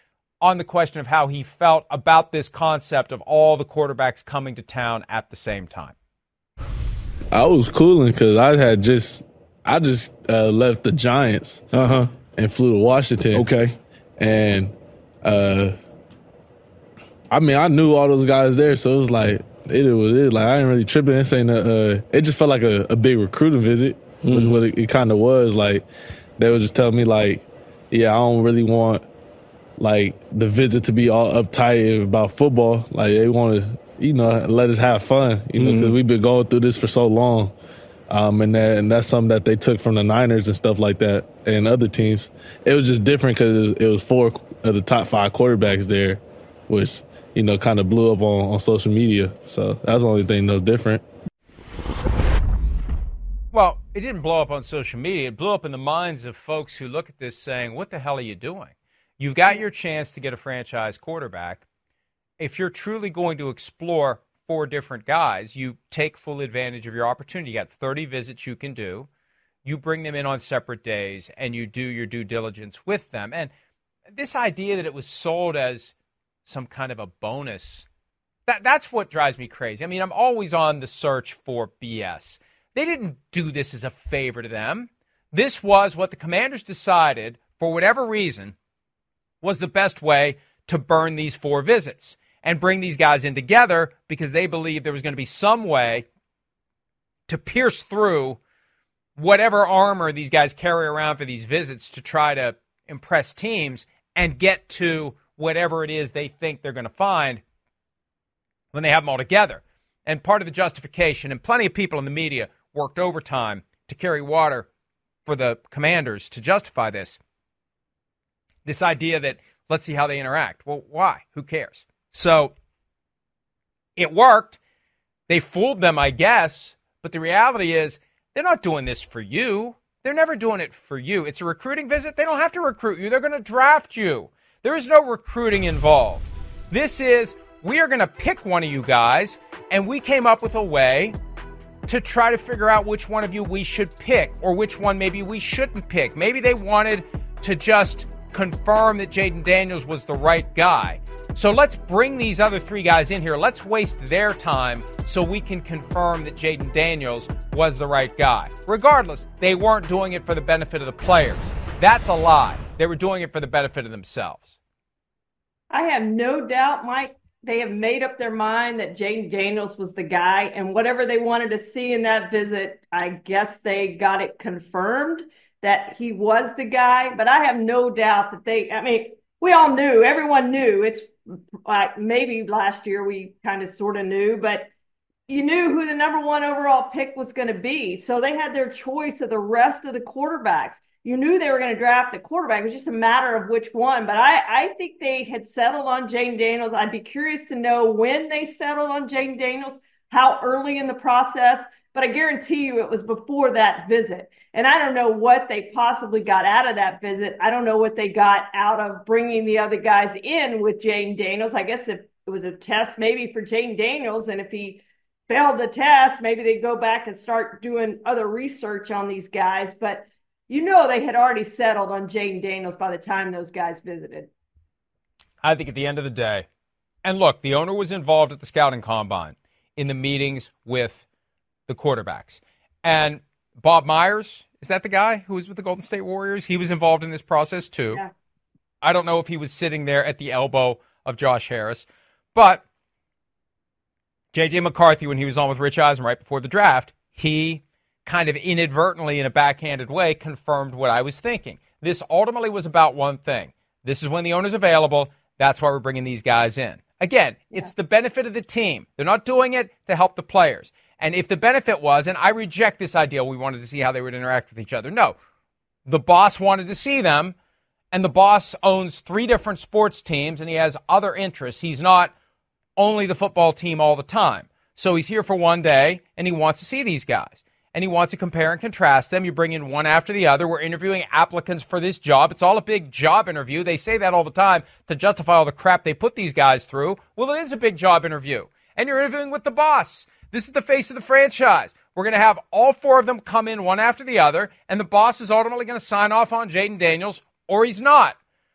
C: on the question of how he felt about this concept of all the quarterbacks coming to town at the same time.
J: I was cooling because I had just I just uh, left the Giants
K: uh-huh.
J: and flew to Washington.
K: Okay.
J: And, uh, I mean, I knew all those guys there, so it was like, it was it, like I ain't really tripping. This ain't a, uh, it just felt like a, a big recruiting visit, mm-hmm. which is what it, it kind of was. Like, they would just tell me, like, yeah, I don't really want, like, the visit to be all uptight about football. Like, they want to, you know, let us have fun, you know, because mm-hmm. we've been going through this for so long. Um, and, that, and that's something that they took from the Niners and stuff like that and other teams. It was just different because it was four of the top five quarterbacks there, which, you know, kind of blew up on, on social media. So that's the only thing that was different.
C: Well, it didn't blow up on social media. It blew up in the minds of folks who look at this saying, what the hell are you doing? You've got your chance to get a franchise quarterback. If you're truly going to explore four different guys, you take full advantage of your opportunity. You got thirty visits you can do. You bring them in on separate days, and you do your due diligence with them. And this idea that it was sold as some kind of a bonus, that that's what drives me crazy. I mean, I'm always on the search for B S. They didn't do this as a favor to them. This was what the Commanders decided, for whatever reason, was the best way to burn these four visits and bring these guys in together because they believed there was going to be some way to pierce through whatever armor these guys carry around for these visits to try to impress teams and get to whatever it is they think they're going to find when they have them all together. And part of the justification, and plenty of people in the media worked overtime to carry water for the Commanders to justify this, this idea that let's see how they interact. Well, why? Who cares? So it worked. They fooled them, I guess. But the reality is they're not doing this for you. They're never doing it for you. It's a recruiting visit. They don't have to recruit you. They're going to draft you. There is no recruiting involved. This is, we are going to pick one of you guys, and we came up with a way to try to figure out which one of you we should pick or which one maybe we shouldn't pick. Maybe they wanted to just confirm that Jayden Daniels was the right guy. So let's bring these other three guys in here. Let's waste their time so we can confirm that Jayden Daniels was the right guy. Regardless, they weren't doing it for the benefit of the players. That's a lie. They were doing it for the benefit of themselves.
F: I have no doubt, Mike, they have made up their mind that Jayden Daniels was the guy, and whatever they wanted to see in that visit, I guess they got it confirmed that he was the guy. But I have no doubt that they, I mean, we all knew, everyone knew. It's like maybe last year we kind of sort of knew, but you knew who the number one overall pick was going to be. So they had their choice of the rest of the quarterbacks. You knew they were going to draft a quarterback. It was just a matter of which one. But I, I think they had settled on Jayden Daniels. I'd be curious to know when they settled on Jayden Daniels, how early in the process. But I guarantee you it was before that visit. And I don't know what they possibly got out of that visit. I don't know what they got out of bringing the other guys in with Jayden Daniels. I guess if it was a test maybe for Jayden Daniels, and if he failed the test, maybe they go back and start doing other research on these guys. But you know they had already settled on Jayden Daniels by the time those guys visited.
C: I think at the end of the day, and look, the owner was involved at the scouting combine in the meetings with the quarterbacks. And Bob Myers, is that the guy who was with the Golden State Warriors? He was involved in this process too.
F: Yeah.
C: I don't know if he was sitting there at the elbow of Josh Harris, but J J McCarthy, when he was on with Rich Eisen right before the draft, he kind of inadvertently, in a backhanded way, confirmed what I was thinking. This ultimately was about one thing. This is when the owner's available. That's why we're bringing these guys in. Again, yeah. It's the benefit of the team. They're not doing it to help the players. And if the benefit was, and I reject this idea, we wanted to see how they would interact with each other. No, the boss wanted to see them, and the boss owns three different sports teams, and he has other interests. He's not only the football team all the time. So he's here for one day, and he wants to see these guys. And he wants to compare and contrast them. You bring in one after the other. We're interviewing applicants for this job. It's all a big job interview. They say that all the time to justify all the crap they put these guys through. Well, it is a big job interview. And you're interviewing with the boss. This is the face of the franchise. We're going to have all four of them come in one after the other, and the boss is ultimately going to sign off on Jayden Daniels, or he's not.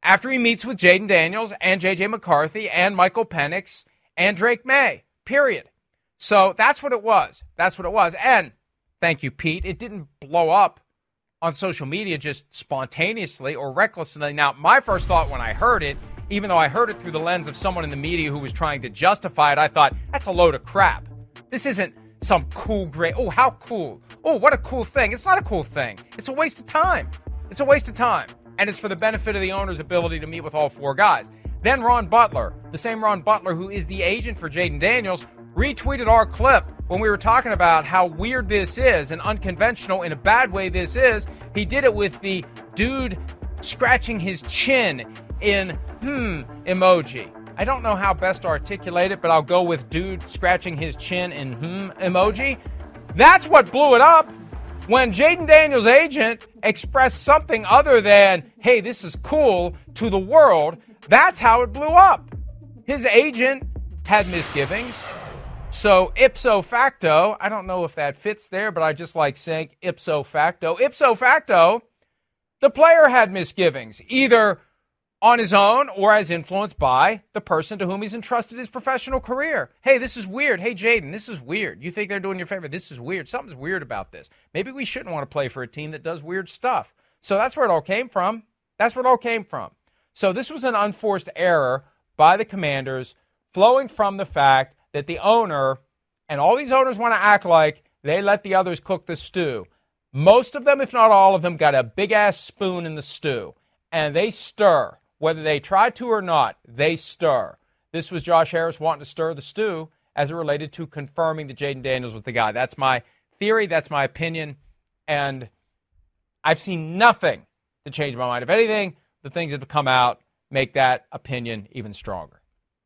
C: after he meets with Jaden Daniels and J J McCarthy and Michael Penix and Drake May, period. So that's what it was. That's what it was. And thank you, Pete. It didn't blow up on social media just spontaneously or recklessly. Now, my first thought when I heard it, even though I heard it through the lens of someone in the media who was trying to justify it, I thought, that's a load of crap. This isn't some cool, great, oh, how cool. Oh, what a cool thing. It's not a cool thing. It's a waste of time. It's a waste of time. And it's for the benefit of the owner's ability to meet with all four guys. Then Ron Butler, the same Ron Butler who is the agent for Jaden Daniels, retweeted our clip when we were talking about how weird this is and unconventional in a bad way this is. He did it with the dude scratching his chin in hmm emoji. I don't know how best to articulate it, but I'll go with dude scratching his chin in hmm emoji. That's what blew it up. When Jaden Daniels' agent expressed something other than, hey, this is cool to the world, that's how it blew up. His agent had misgivings. So ipso facto, I don't know if that fits there, but I just like saying ipso facto. Ipso facto, the player had misgivings, either on his own or as influenced by the person to whom he's entrusted his professional career. Hey, this is weird. Hey, Jaden, this is weird. You think they're doing you a favor? This is weird. Something's weird about this. Maybe we shouldn't want to play for a team that does weird stuff. So that's where it all came from. That's where it all came from. So this was an unforced error by the Commanders, flowing from the fact that the owner, and all these owners want to act like they let the others cook the stew. Most of them, if not all of them, got a big-ass spoon in the stew, and they stir. Whether they try to or not, they stir. This was Josh Harris wanting to stir the stew as it related to confirming that Jaden Daniels was the guy. That's my theory. That's my opinion. And I've seen nothing to change my mind. If anything, the things that have come out make that opinion even stronger.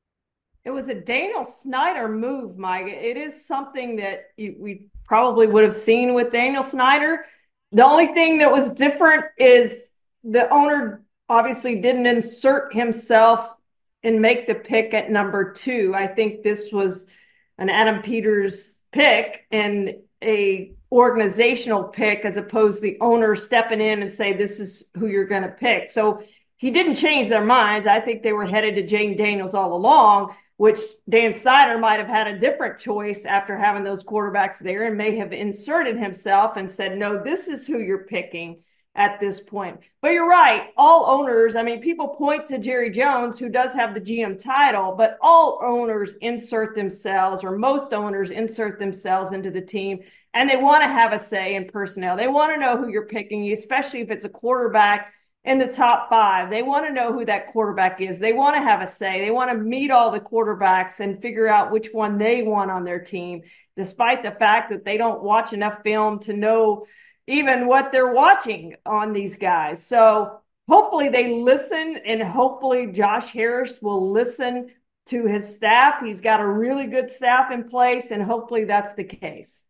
F: It was a Daniel Snyder move, Mike. It is something that you, we probably would have seen with Daniel Snyder. The only thing that was different is the owner obviously didn't insert himself and make the pick at number two. I think this was an Adam Peters pick and a organizational pick as opposed to the owner stepping in and say, this is who you're going to pick. So he didn't change their minds. I think they were headed to Jaden Daniels all along, which Dan Snyder might have had a different choice after having those quarterbacks there and may have inserted himself and said, no, this is who you're picking at this point. But you're right. All owners, I mean, people point to Jerry Jones, who does have the G M title, but all owners insert themselves, or most owners insert themselves into the team, and they want to have a say in personnel. They want to know who you're picking, especially if it's a quarterback in the top five. They want to know who that quarterback is. They want to have a say. They want to meet all the quarterbacks and figure out which one they want on their team, despite the fact that they don't watch enough film to know even what they're watching on these guys. So hopefully they listen, and hopefully Josh Harris will listen to his staff. He's got a really good staff in place, and hopefully that's the case.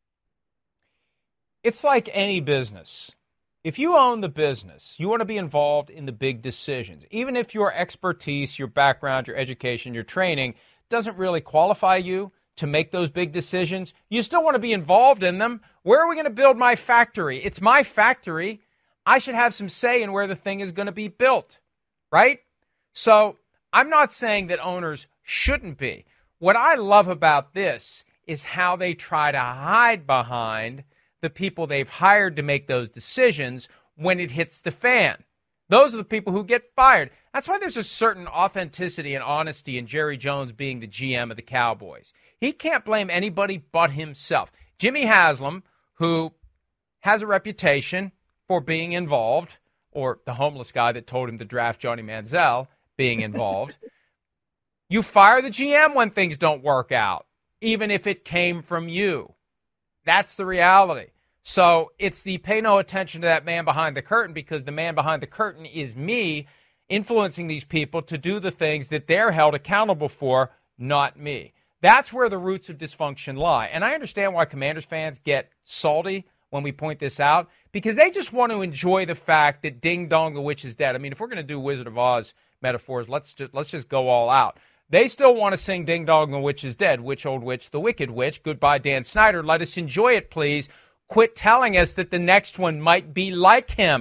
C: It's like any business. If you own the business, you want to be involved in the big decisions. Even if your expertise, your background, your education, your training doesn't really qualify you to make those big decisions, you still want to be involved in them. Where are we going to build my factory? It's my factory. I should have some say in where the thing is going to be built, right? So I'm not saying that owners shouldn't be. What I love about this is how they try to hide behind the people they've hired to make those decisions when it hits the fan. Those are the people who get fired. That's why there's a certain authenticity and honesty in Jerry Jones being the G M of the Cowboys. He can't blame anybody but himself. Jimmy Haslam, who has a reputation for being involved, or the homeless guy that told him to draft Johnny Manziel being involved, you fire the G M when things don't work out, even if it came from you. That's the reality. So it's the pay no attention to that man behind the curtain, because the man behind the curtain is me influencing these people to do the things that they're held accountable for, not me. That's where the roots of dysfunction lie. And I understand why Commanders fans get salty when we point this out, because they just want to enjoy the fact that ding dong, the witch is dead. I mean, if we're going to do Wizard of Oz metaphors, let's just, let's just go all out. They still want to sing ding dong, the witch is dead. Witch, old witch, the wicked witch. Goodbye, Dan Snyder. Let us enjoy it, please. Quit telling us that the next one might be like him.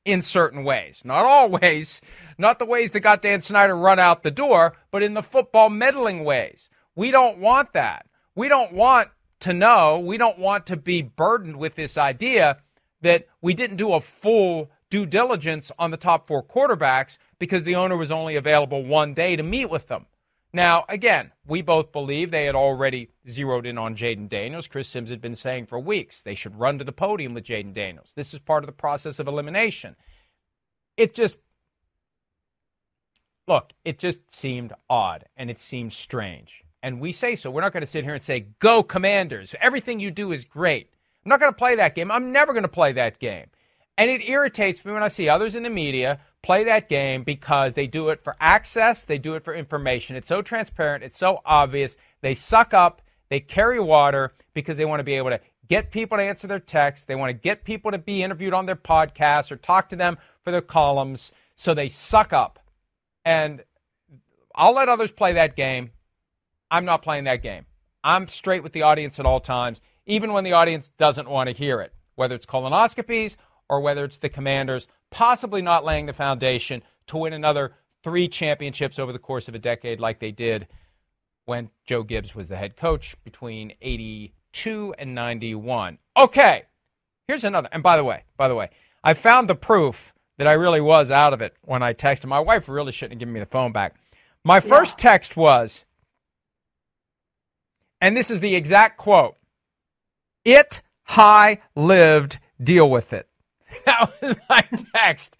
C: in certain ways. Not always, not the ways that got Dan Snyder run out the door, but in the football meddling ways. We don't want that. We don't want to know, we don't want to be burdened with this idea that we didn't do a full due diligence on the top four quarterbacks because the owner was only available one day to meet with them. Now, again, we both believe they had already zeroed in on Jayden Daniels. Chris Sims had been saying for weeks they should run to the podium with Jayden Daniels. This is part of the process of elimination. It just, look, it just seemed odd and it seemed strange. And we say so. We're not going to sit here and say, go Commanders. Everything you do is great. I'm not going to play that game. I'm never going to play that game. And it irritates me when I see others in the media play that game because they do it for access. They do it for information. It's so transparent. It's so obvious. They suck up. They carry water because they want to be able to get people to answer their texts. They want to get people to be interviewed on their podcasts or talk to them for their columns. So they suck up. And I'll let others play that game. I'm not playing that game. I'm straight with the audience at all times, even when the audience doesn't want to hear it, whether it's colonoscopies or whether it's the Commanders possibly not laying the foundation to win another three championships over the course of a decade like they did when Joe Gibbs was the head coach between eighty-two and ninety-one. Okay, here's another. And by the way, by the way, I found the proof that I really was out of it when I texted. My wife really shouldn't have given me the phone back. My first yeah. text was, and this is the exact quote, "It high lived, deal with it." That was my text.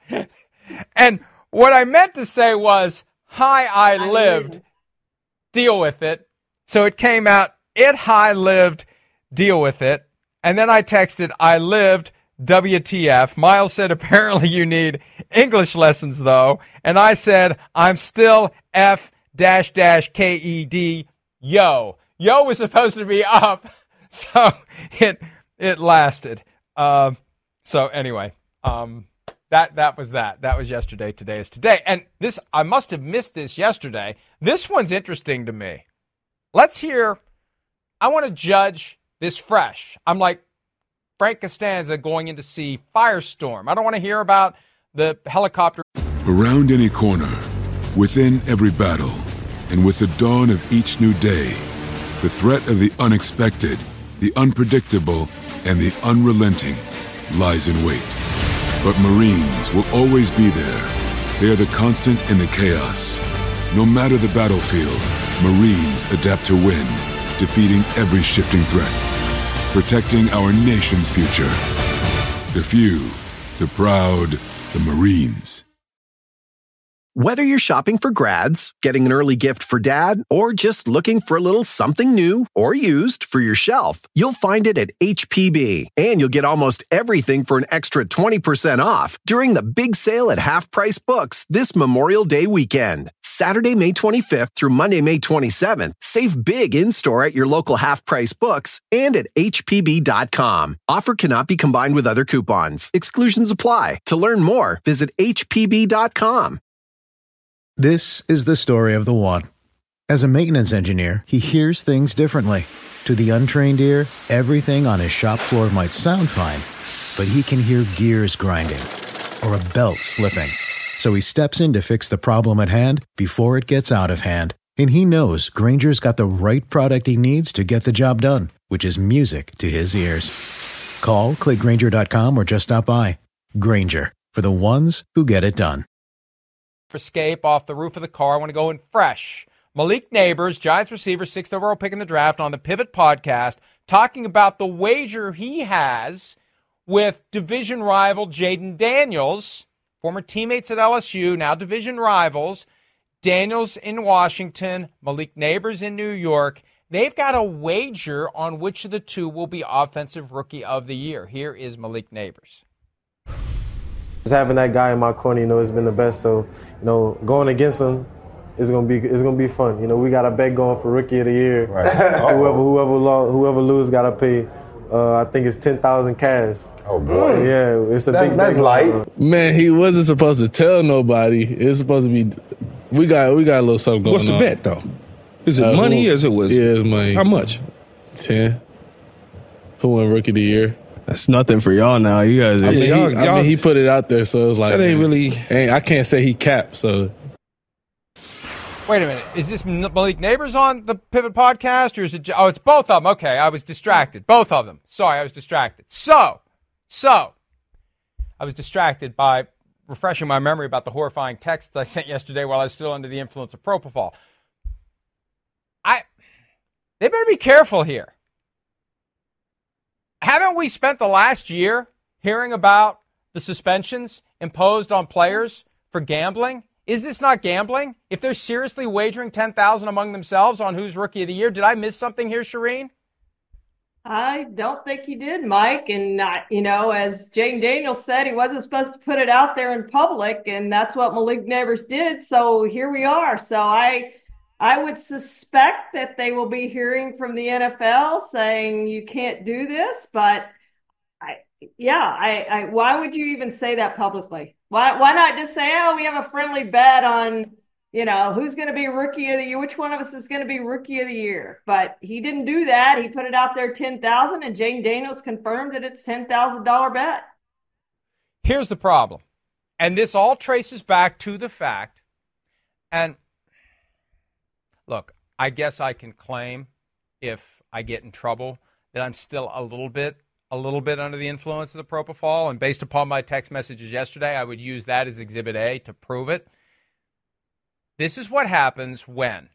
C: And what I meant to say was, hi, I, I lived, lived, deal with it. So it came out, it high lived, deal with it. And then I texted, I lived, W T F. Miles said, apparently you need English lessons, though. And I said, I'm still F dash dash K E D, yo. Yo was supposed to be up, so it it lasted. Um, so anyway, um, that that was that. That was yesterday. Today is today. And this, I must have missed this yesterday. This one's interesting to me. Let's hear. I want to judge this fresh. I'm like Frank Costanza going in to see Firestorm. I don't want to hear about the helicopter.
G: Around any corner, within every battle, and with the dawn of each new day, the threat of the unexpected, the unpredictable, and the unrelenting lies in wait. But Marines will always be there. They are the constant in the chaos. No matter the battlefield, Marines adapt to win, defeating every shifting threat, protecting our nation's future. The few, the proud, the Marines.
H: Whether you're shopping for grads, getting an early gift for dad, or just looking for a little something new or used for your shelf, you'll find it at H P B. And you'll get almost everything for an extra twenty percent off during the big sale at Half Price Books this Memorial Day weekend. Saturday, May twenty-fifth through Monday, May twenty-seventh. Save big in-store at your local Half Price Books and at H P B dot com. Offer cannot be combined with other coupons. Exclusions apply. To learn more, visit H P B dot com.
I: This is the story of the one. As a maintenance engineer, he hears things differently. To the untrained ear, everything on his shop floor might sound fine, but he can hear gears grinding or a belt slipping. So he steps in to fix the problem at hand before it gets out of hand. And he knows Grainger's got the right product he needs to get the job done, which is music to his ears. Call, click Grainger dot com, or just stop by. Grainger, for the ones who get it done.
C: Escape off the roof of the car. I want to go in fresh. Malik Neighbors, Giants receiver, sixth overall pick in the draft, on the Pivot podcast, talking about the wager he has with division rival Jayden Daniels, former teammates at L S U, now division rivals. Daniels in Washington, Malik Neighbors in New York. They've got a wager on which of the two will be Offensive Rookie of the Year. Here is Malik Neighbors.
L: Just having that guy in my corner, you know, it's been the best. So, you know, going against him, it's gonna be it's gonna be fun. You know, we got a bet going for Rookie of the Year. Right. whoever whoever lo- whoever lose got to pay. Uh, I think it's ten thousand cash.
D: Oh boy!
L: So, yeah, it's a
D: that's,
L: big.
D: That's big light.
L: Uh,
J: Man, he wasn't supposed to tell nobody. It's supposed to be. We got we got a little something going
K: What's
J: on.
K: What's the bet though? Is it
J: uh,
K: money
J: who,
K: or is it was?
J: Yeah, it's money.
K: How much?
J: Ten. Who won Rookie of the Year?
M: That's nothing for y'all now. You guys, are,
J: I mean,
M: y'all,
J: he, I
M: y'all,
J: mean, he put it out there, so it was like,
M: that ain't really.
J: Ain't, I can't say he capped. So,
C: wait a minute. Is this Malik Neighbors on the Pivot Podcast, or is it? Oh, it's both of them. Okay, I was distracted. Both of them. Sorry, I was distracted. So, so I was distracted by refreshing my memory about the horrifying text I sent yesterday while I was still under the influence of propofol. I, they better be careful here. Haven't we spent the last year hearing about the suspensions imposed on players for gambling? Is this not gambling? If they're seriously wagering ten thousand dollars among themselves on who's Rookie of the Year, did I miss something here, Shireen?
F: I don't think you did, Mike. And, uh, you know, as Jayden Daniels said, he wasn't supposed to put it out there in public, and that's what Malik Neighbors did. So here we are. So I... I would suspect that they will be hearing from the N F L saying you can't do this, but I, yeah, I, I, why would you even say that publicly? Why, why not just say, oh, we have a friendly bet on, you know, who's going to be Rookie of the Year? Which one of us is going to be Rookie of the Year? But he didn't do that. He put it out there ten thousand, and Jayden Daniels confirmed that it's ten thousand dollars bet.
C: Here's the problem, and this all traces back to the fact, and look, I guess I can claim, if I get in trouble, that I'm still a little bit, a little bit under the influence of the propofol. And based upon my text messages yesterday, I would use that as Exhibit A to prove it. This is what happens when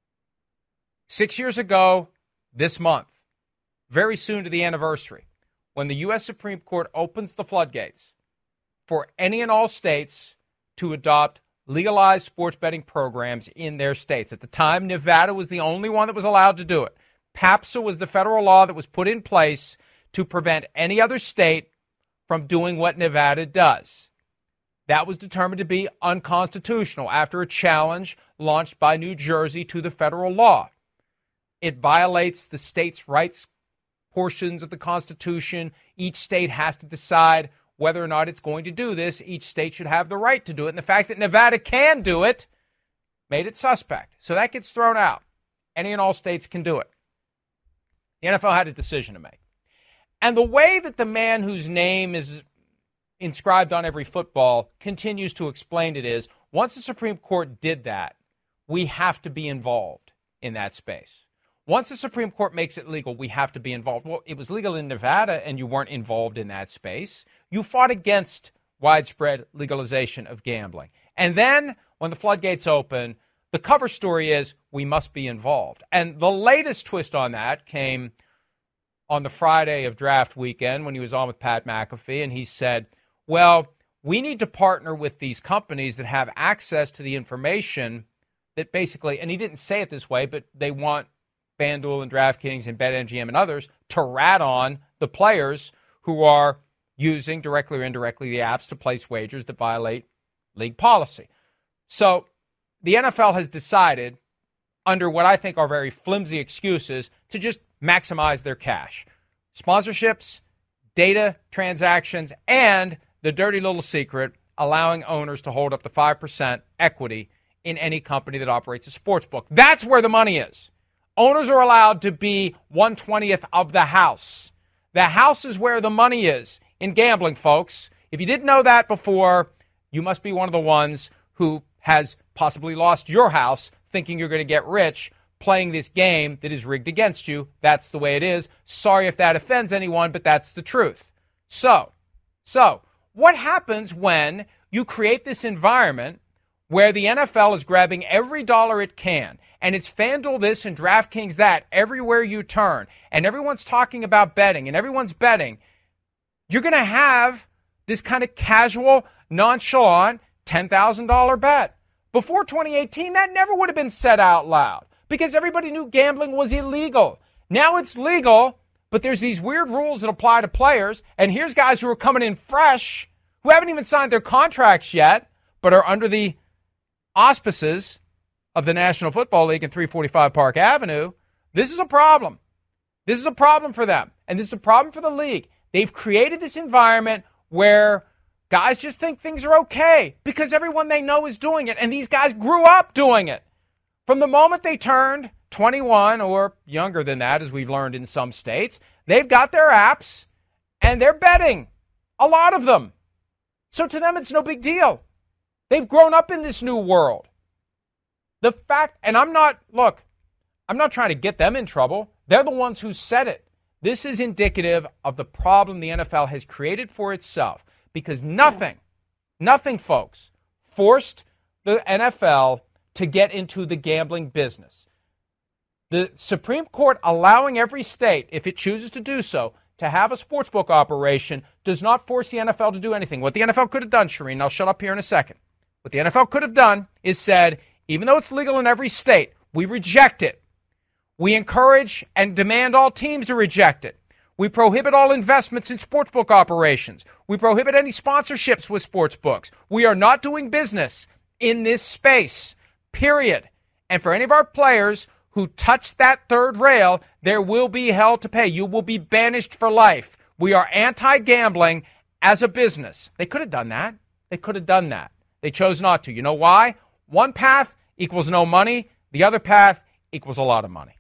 C: six years ago, this month, very soon to the anniversary, when the U S Supreme Court opens the floodgates for any and all states to adopt legalized sports betting programs in their states. At the time, Nevada was the only one that was allowed to do it. PAPSA was the federal law that was put in place to prevent any other state from doing what Nevada does. That was determined to be unconstitutional after a challenge launched by New Jersey to the federal law. It violates the state's rights portions of the Constitution. Each state has to decide whether or not it's going to do this. Each state should have the right to do it. And the fact that Nevada can do it made it suspect. So that gets thrown out. Any and all states can do it. The N F L had a decision to make. And the way that the man whose name is inscribed on every football continues to explain it is, once the Supreme Court did that, we have to be involved in that space. Once the Supreme Court makes it legal, we have to be involved. Well, it was legal in Nevada, and you weren't involved in that space. You fought against widespread legalization of gambling. And then, when the floodgates open, the cover story is, we must be involved. And the latest twist on that came on the Friday of draft weekend when he was on with Pat McAfee, and he said, well, we need to partner with these companies that have access to the information that basically, and he didn't say it this way, but they want FanDuel and DraftKings and BetMGM and others to rat on the players who are using directly or indirectly the apps to place wagers that violate league policy. So the N F L has decided, under what I think are very flimsy excuses, to just maximize their cash. Sponsorships, data transactions, and the dirty little secret, allowing owners to hold up to five percent equity in any company that operates a sports book. That's where the money is. Owners are allowed to be one twentieth of the house. The house is where the money is in gambling, folks. If you didn't know that before, you must be one of the ones who has possibly lost your house thinking you're going to get rich playing this game that is rigged against you. That's the way it is. Sorry if that offends anyone, but that's the truth. So, so what happens when you create this environment where the N F L is grabbing every dollar it can, and it's FanDuel this and DraftKings that everywhere you turn, and everyone's talking about betting, and everyone's betting? You're going to have this kind of casual, nonchalant ten thousand dollars bet. Before twenty eighteen, that never would have been said out loud because everybody knew gambling was illegal. Now it's legal, but there's these weird rules that apply to players, and here's guys who are coming in fresh, who haven't even signed their contracts yet, but are under the auspices of the National Football League and three forty-five Park Avenue. This is a problem. This is a problem for them, and this is a problem for the league. They've created this environment where guys just think things are okay because everyone they know is doing it, and these guys grew up doing it. From the moment they turned twenty-one or younger than that, as we've learned in some states, they've got their apps, And they're betting, a lot of them. So to them, it's no big deal. They've grown up in this new world. The fact, and I'm not, look, I'm not trying to get them in trouble. They're the ones who said it. This is indicative of the problem the N F L has created for itself, because nothing, nothing, folks, forced the N F L to get into the gambling business. The Supreme Court allowing every state, if it chooses to do so, to have a sportsbook operation does not force the N F L to do anything. What the N F L could have done, Shireen, I'll shut up here in a second. What the N F L could have done is said, even though it's legal in every state, we reject it. We encourage and demand all teams to reject it. We prohibit all investments in sportsbook operations. We prohibit any sponsorships with sportsbooks. We are not doing business in this space, period. And for any of our players who touch that third rail, there will be hell to pay. You will be banished for life. We are anti-gambling as a business. They could have done that. They could have done that. They chose not to. You know why? One path equals no money. The other path equals a lot of money.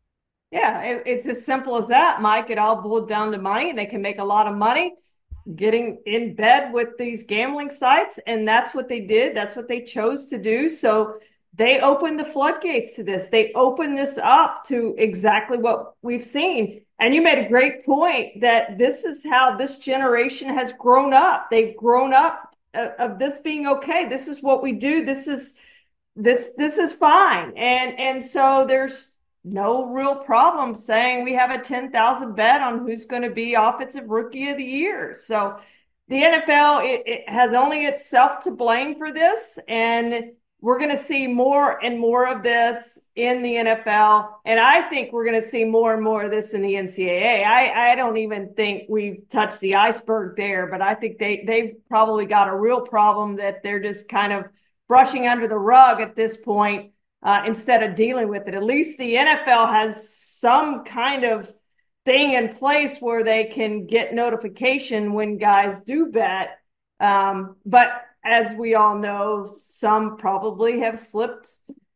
F: Yeah, it, it's as simple as that, Mike. It all boiled down to money, and they can make a lot of money getting in bed with these gambling sites, and that's what they did. That's what they chose to do. So they opened the floodgates to this. They opened this up to exactly what we've seen. And you made a great point that this is how this generation has grown up. They've grown up of, of this being okay. This is what we do. This is this this is fine. And and so there's no real problem saying we have a ten thousand bet on who's going to be Offensive Rookie of the Year. So the N F L, it, it has only itself to blame for this. And we're going to see more and more of this in the N F L. And I think we're going to see more and more of this in the N C double A. I, I don't even think we've touched the iceberg there, but I think they, they've probably got a real problem that they're just kind of brushing under the rug at this point. Uh, instead of dealing with it. At least the N F L has some kind of thing in place where they can get notification when guys do bet. Um, but as we all know, some probably have slipped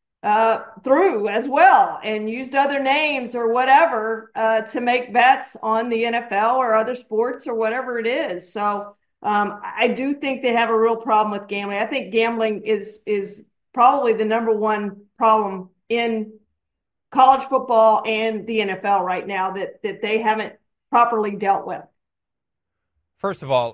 F: uh, through as well and used other names or whatever uh, to make bets on the N F L or other sports or whatever it is. So um, I do think they have a real problem with gambling. I think gambling is is probably the number one problem in college football and the N F L right now that, that they haven't properly dealt with.
C: First of all,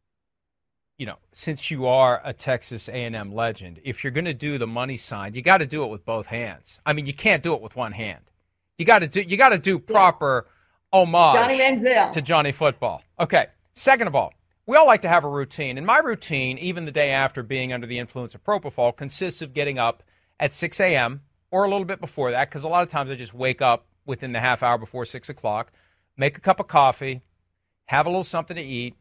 C: you know, since you are a Texas A and M legend, if you're going to do the money sign, you got to do it with both hands. I mean, you can't do it with one hand. You got to do you got to do proper yeah. homage
F: Johnny Manziel.
C: to Johnny Football. Okay. Second of all, we all like to have a routine. And my routine, even the day after being under the influence of propofol, consists of getting up at six a.m. or a little bit before that, because a lot of times I just wake up within the half hour before six o'clock, make a cup of coffee, have a little something to eat,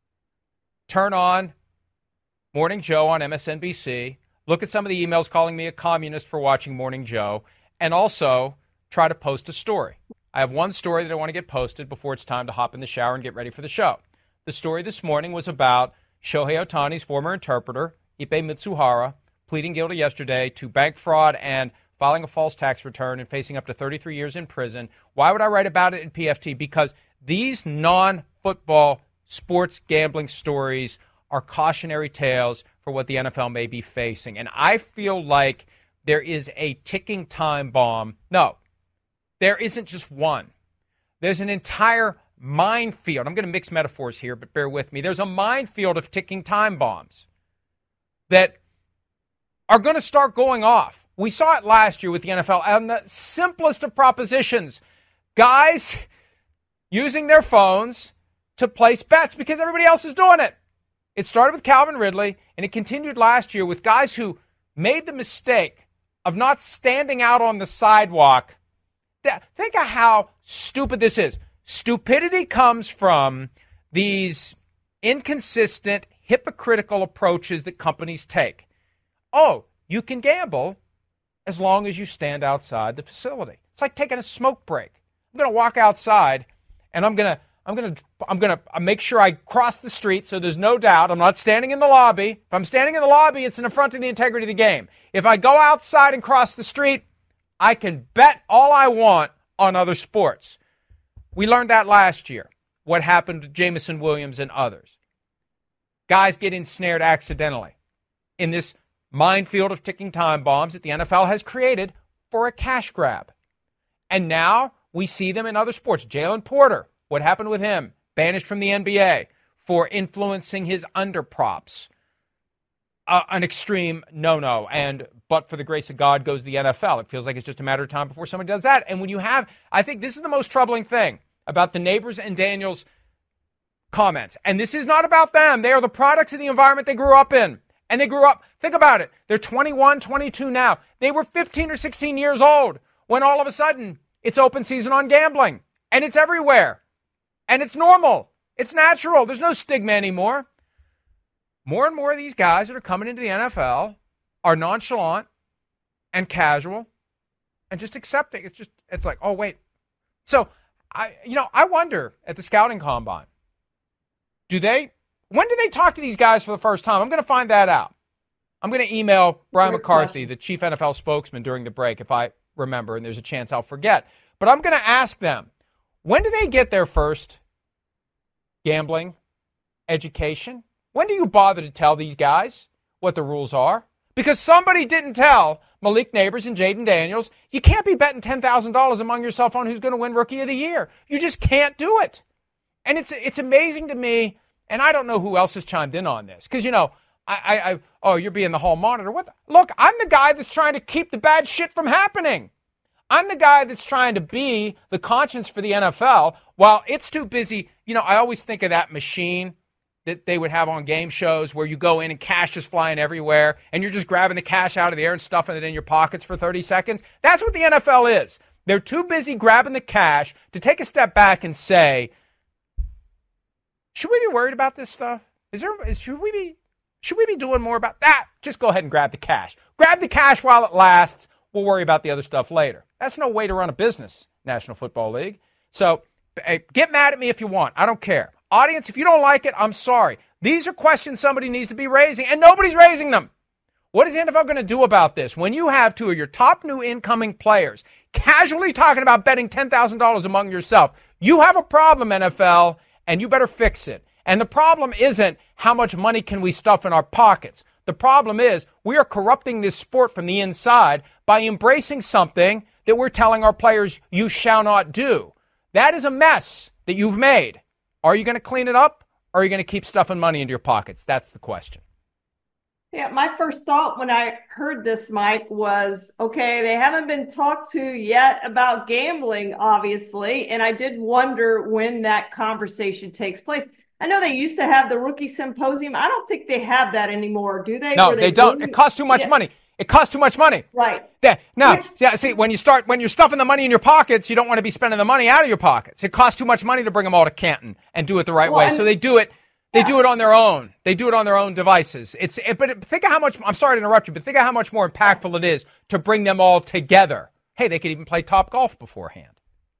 C: turn on Morning Joe on M S N B C, look at some of the emails calling me a communist for watching Morning Joe, and also try to post a story. I have one story that I want to get posted before it's time to hop in the shower and get ready for the show. The story this morning was about Shohei Ohtani's former interpreter, Ippei Mitsuhara, pleading guilty yesterday to bank fraud and filing a false tax return and facing up to thirty-three years in prison. Why would I write about it in P F T? Because these non-football sports gambling stories are cautionary tales for what the N F L may be facing. And I feel like there is a ticking time bomb. No, there isn't just one. There's an entire minefield. I'm going to mix metaphors here, but bear with me. There's a minefield of ticking time bombs that are going to start going off. We saw it last year with the N F L on the simplest of propositions. Guys using their phones to place bets because everybody else is doing it. It started with Calvin Ridley, and it continued last year with guys who made the mistake of not standing out on the sidewalk. Think of how stupid this is. Stupidity comes from these inconsistent, hypocritical approaches that companies take. Oh, you can gamble as long as you stand outside the facility. It's like taking a smoke break. I'm going to walk outside, and I'm going to I'm going to I'm going to make sure I cross the street so there's no doubt I'm not standing in the lobby. If I'm standing in the lobby, it's an affront to the integrity of the game. If I go outside and cross the street, I can bet all I want on other sports. We learned that last year. what happened to Jamison Williams and others. Guys get ensnared accidentally in this minefield of ticking time bombs that the N F L has created for a cash grab. And now we see them in other sports. Jalen Porter, what happened with him? Banished from the N B A for influencing his underprops. Uh, an extreme no-no. And but for the grace of God goes the N F L. It feels like it's just a matter of time before somebody does that. And when you have, I think this is the most troubling thing about the Neighbors and Daniels comments. And this is not about them. They are the products of the environment they grew up in. And they grew up, think about it, they're twenty-one, twenty-two now. They were fifteen or sixteen years old when all of a sudden it's open season on gambling. And it's everywhere. And it's normal. It's natural. There's no stigma anymore. More and more of these guys that are coming into the N F L are nonchalant and casual and just accepting. It's just, it's like, oh, wait. So, I, you know, I wonder at the scouting combine, do they, when do they talk to these guys for the first time? I'm going to find that out. I'm going to email Brian McCarthy, the chief N F L spokesman, during the break, if I remember, and there's a chance I'll forget. But I'm going to ask them, when do they get their first gambling education? When do you bother to tell these guys what the rules are? Because somebody didn't tell Malik Neighbors and Jaden Daniels, you can't be betting ten thousand dollars among yourself on who's going to win Rookie of the Year. You just can't do it. And it's it's amazing to me, and I don't know who else has chimed in on this. Because, you know, I, I, I oh, you're being the hall monitor. What? The, look, I'm the guy that's trying to keep the bad shit from happening. I'm the guy that's trying to be the conscience for the N F L while it's too busy. You know, I always think of that machine that they would have on game shows where you go in and cash is flying everywhere and you're just grabbing the cash out of the air and stuffing it in your pockets for thirty seconds. That's what the N F L is. They're too busy grabbing the cash to take a step back and say, should we be worried about this stuff? Is there, is, should we be, should we be doing more about that? Just go ahead and grab the cash. Grab the cash while it lasts. We'll worry about the other stuff later. That's no way to run a business, National Football League. So hey, get mad at me if you want. I don't care. Audience, if you don't like it, I'm sorry. These are questions somebody needs to be raising, and nobody's raising them. What is the N F L going to do about this when you have two of your top new incoming players casually talking about betting ten thousand dollars among yourself? You have a problem, N F L, and you better fix it. And the problem isn't how much money can we stuff in our pockets. The problem is we are corrupting this sport from the inside by embracing something that we're telling our players you shall not do. That is a mess that you've made. Are you going to clean it up, or are you going to keep stuffing money into your pockets? That's the question.
F: Yeah, my first thought when I heard this, Mike, was, okay, they haven't been talked to yet about gambling, obviously, and I did wonder when that conversation takes place. I know they used to have the rookie symposium. I don't think they have that anymore, do they?
C: No, they, they don't. It costs too much yeah. money. It costs too much money.
F: Right.
C: Yeah. Now,
F: Which,
C: yeah, see, when you start, when you're stuffing the money in your pockets, you don't want to be spending the money out of your pockets. It costs too much money to bring them all to Canton and do it the right well, way. And, so they do it. They yeah. do it on their own. They do it on their own devices. It's, it, but think of how much. I'm sorry to interrupt you, but think of how much more impactful it is to bring them all together. Hey, they could even play Top Golf beforehand.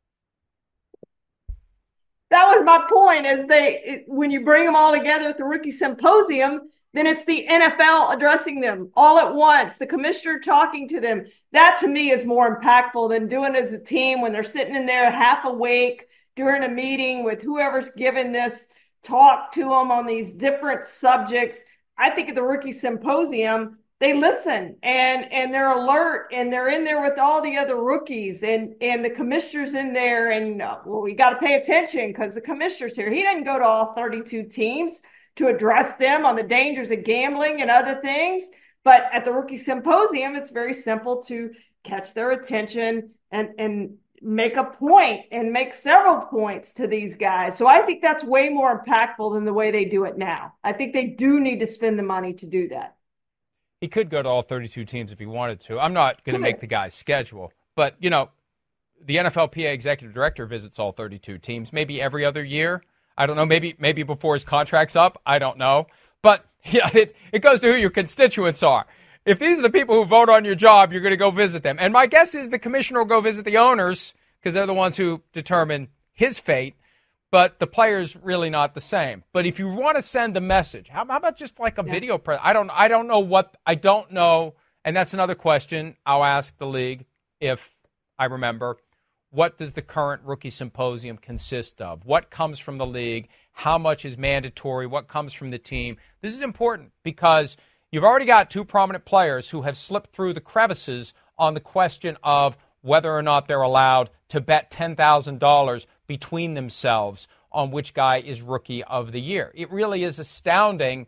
F: That was my point. Is they it, when you bring them all together at the rookie symposium, then it's the N F L addressing them all at once, the commissioner talking to them. That, to me, is more impactful than doing it as a team when they're sitting in there half awake during a meeting with whoever's giving this talk to them on these different subjects. I think at the rookie symposium, they listen and, and they're alert and they're in there with all the other rookies and, and the commissioner's in there. And, uh, well, we got to pay attention because the commissioner's here. He didn't go to all thirty-two teams to address them on the dangers of gambling and other things. But at the rookie symposium, it's very simple to catch their attention and, and make a point and make several points to these guys. So I think that's way more impactful than the way they do it now. I think they do need to spend the money to do that.
C: He could go to all thirty-two teams if he wanted to. I'm not going to make the guy's schedule. But, you know, the N F L P A executive director visits all thirty-two teams, maybe every other year. I don't know, maybe maybe before his contract's up. I don't know. But yeah, it, it goes to who your constituents are. If these are the people who vote on your job, you're going to go visit them. And my guess is the commissioner will go visit the owners because they're the ones who determine his fate. But the player's really not the same. But if you want to send the message, how, how about just like a yeah. video? Pre- I don't I don't know what, I don't know. And that's another question I'll ask the league if I remember. what does the current rookie symposium consist of? What comes from the league? How much is mandatory? What comes from the team? This is important because you've already got two prominent players who have slipped through the crevices on the question of whether or not they're allowed to bet ten thousand dollars between themselves on which guy is Rookie of the Year. It really is astounding.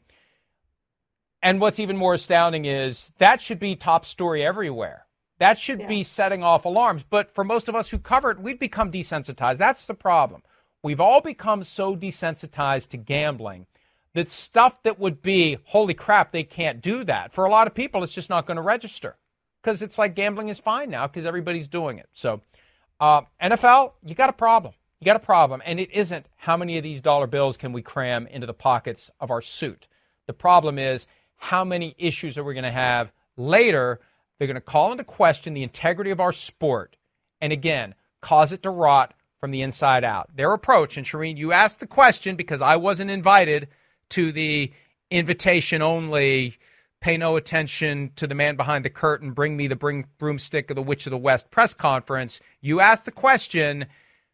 C: And what's even more astounding is that should be top story everywhere. That should yeah. be setting off alarms. But for most of us who cover it, we've become desensitized. That's the problem. We've all become so desensitized to gambling that stuff that would be, holy crap, they can't do that. For a lot of people, it's just not going to register because it's like gambling is fine now because everybody's doing it. So uh, N F L, you got a problem. You got a problem. And it isn't how many of these dollar bills can we cram into the pockets of our suit. The problem is how many issues are we going to have later. They're going to call into question the integrity of our sport and, again, cause it to rot from the inside out. Their approach, and Shireen, you asked the question because I wasn't invited to the invitation only, pay no attention to the man behind the curtain, bring me the bring broomstick of the Witch of the West press conference. You asked the question,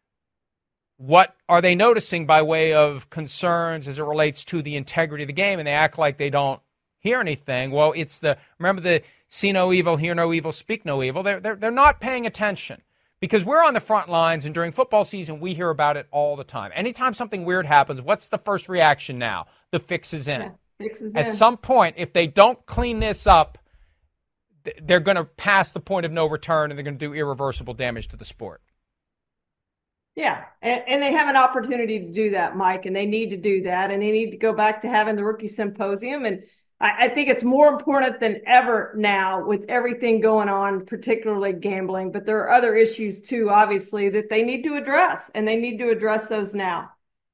C: what are they noticing by way of concerns as it relates to the integrity of the game? And they act like they don't hear anything. Well, it's the, remember the see no evil, hear no evil, speak no evil. They're, they're, they're not paying attention. Because we're on the front lines, and during football season, we hear about it all the time. Anytime something weird happens, what's the first reaction now? The fix is in.
F: Yeah, fix is
C: At
F: in.
C: some point, if they don't clean this up, they're going to pass the point of no return, and they're going to do irreversible damage to the sport.
F: Yeah, and, and they have an opportunity to do that, Mike, and they need to do that, and they need to go back to having the rookie symposium. And I think it's more important than ever now with everything going on, particularly gambling. But there are other issues, too, obviously, that they need to address, and they need to address those now.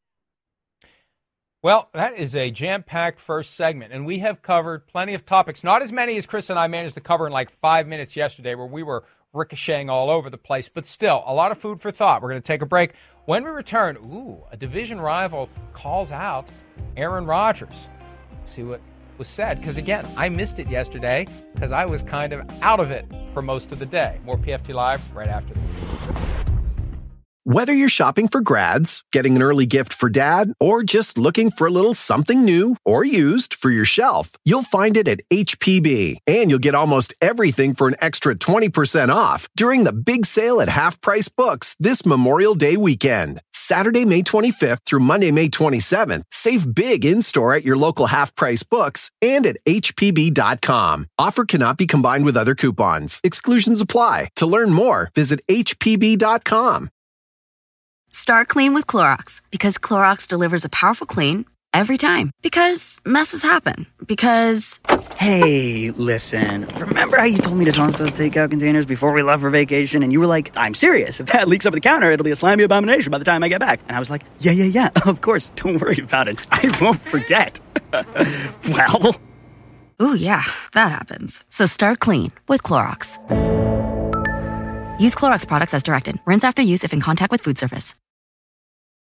C: Well, that is a jam-packed first segment, and we have covered plenty of topics. Not as many as Chris and I managed to cover in like five minutes yesterday where we were ricocheting all over the place. But still, a lot of food for thought. We're going to take a break. When we return, ooh, a division rival calls out Aaron Rodgers. Let's see what was said, because again, I missed it yesterday because I was kind of out of it for most of the day. More P F T Live right after this.
H: Whether you're shopping for grads, getting an early gift for dad, or just looking for a little something new or used for your shelf, you'll find it at H P B. And you'll get almost everything for an extra twenty percent off during the big sale at Half Price Books this Memorial Day weekend. Saturday, May twenty-fifth through Monday, May twenty-seventh. Save big in-store at your local Half Price Books and at H P B dot com. Offer cannot be combined with other coupons. Exclusions apply. To learn more, visit H P B dot com.
N: Start clean with Clorox, because Clorox delivers a powerful clean every time. Because messes happen. Because...
O: Hey, listen. Remember how you told me to toss those takeout containers before we left for vacation? And you were like, I'm serious. If that leaks over the counter, it'll be a slimy abomination by the time I get back. And I was like, yeah, yeah, yeah, of course. Don't worry about it. I won't forget. Well...
N: Ooh, yeah, that happens. So start clean with Clorox. Use Clorox products as directed. Rinse after use if in contact with food surface.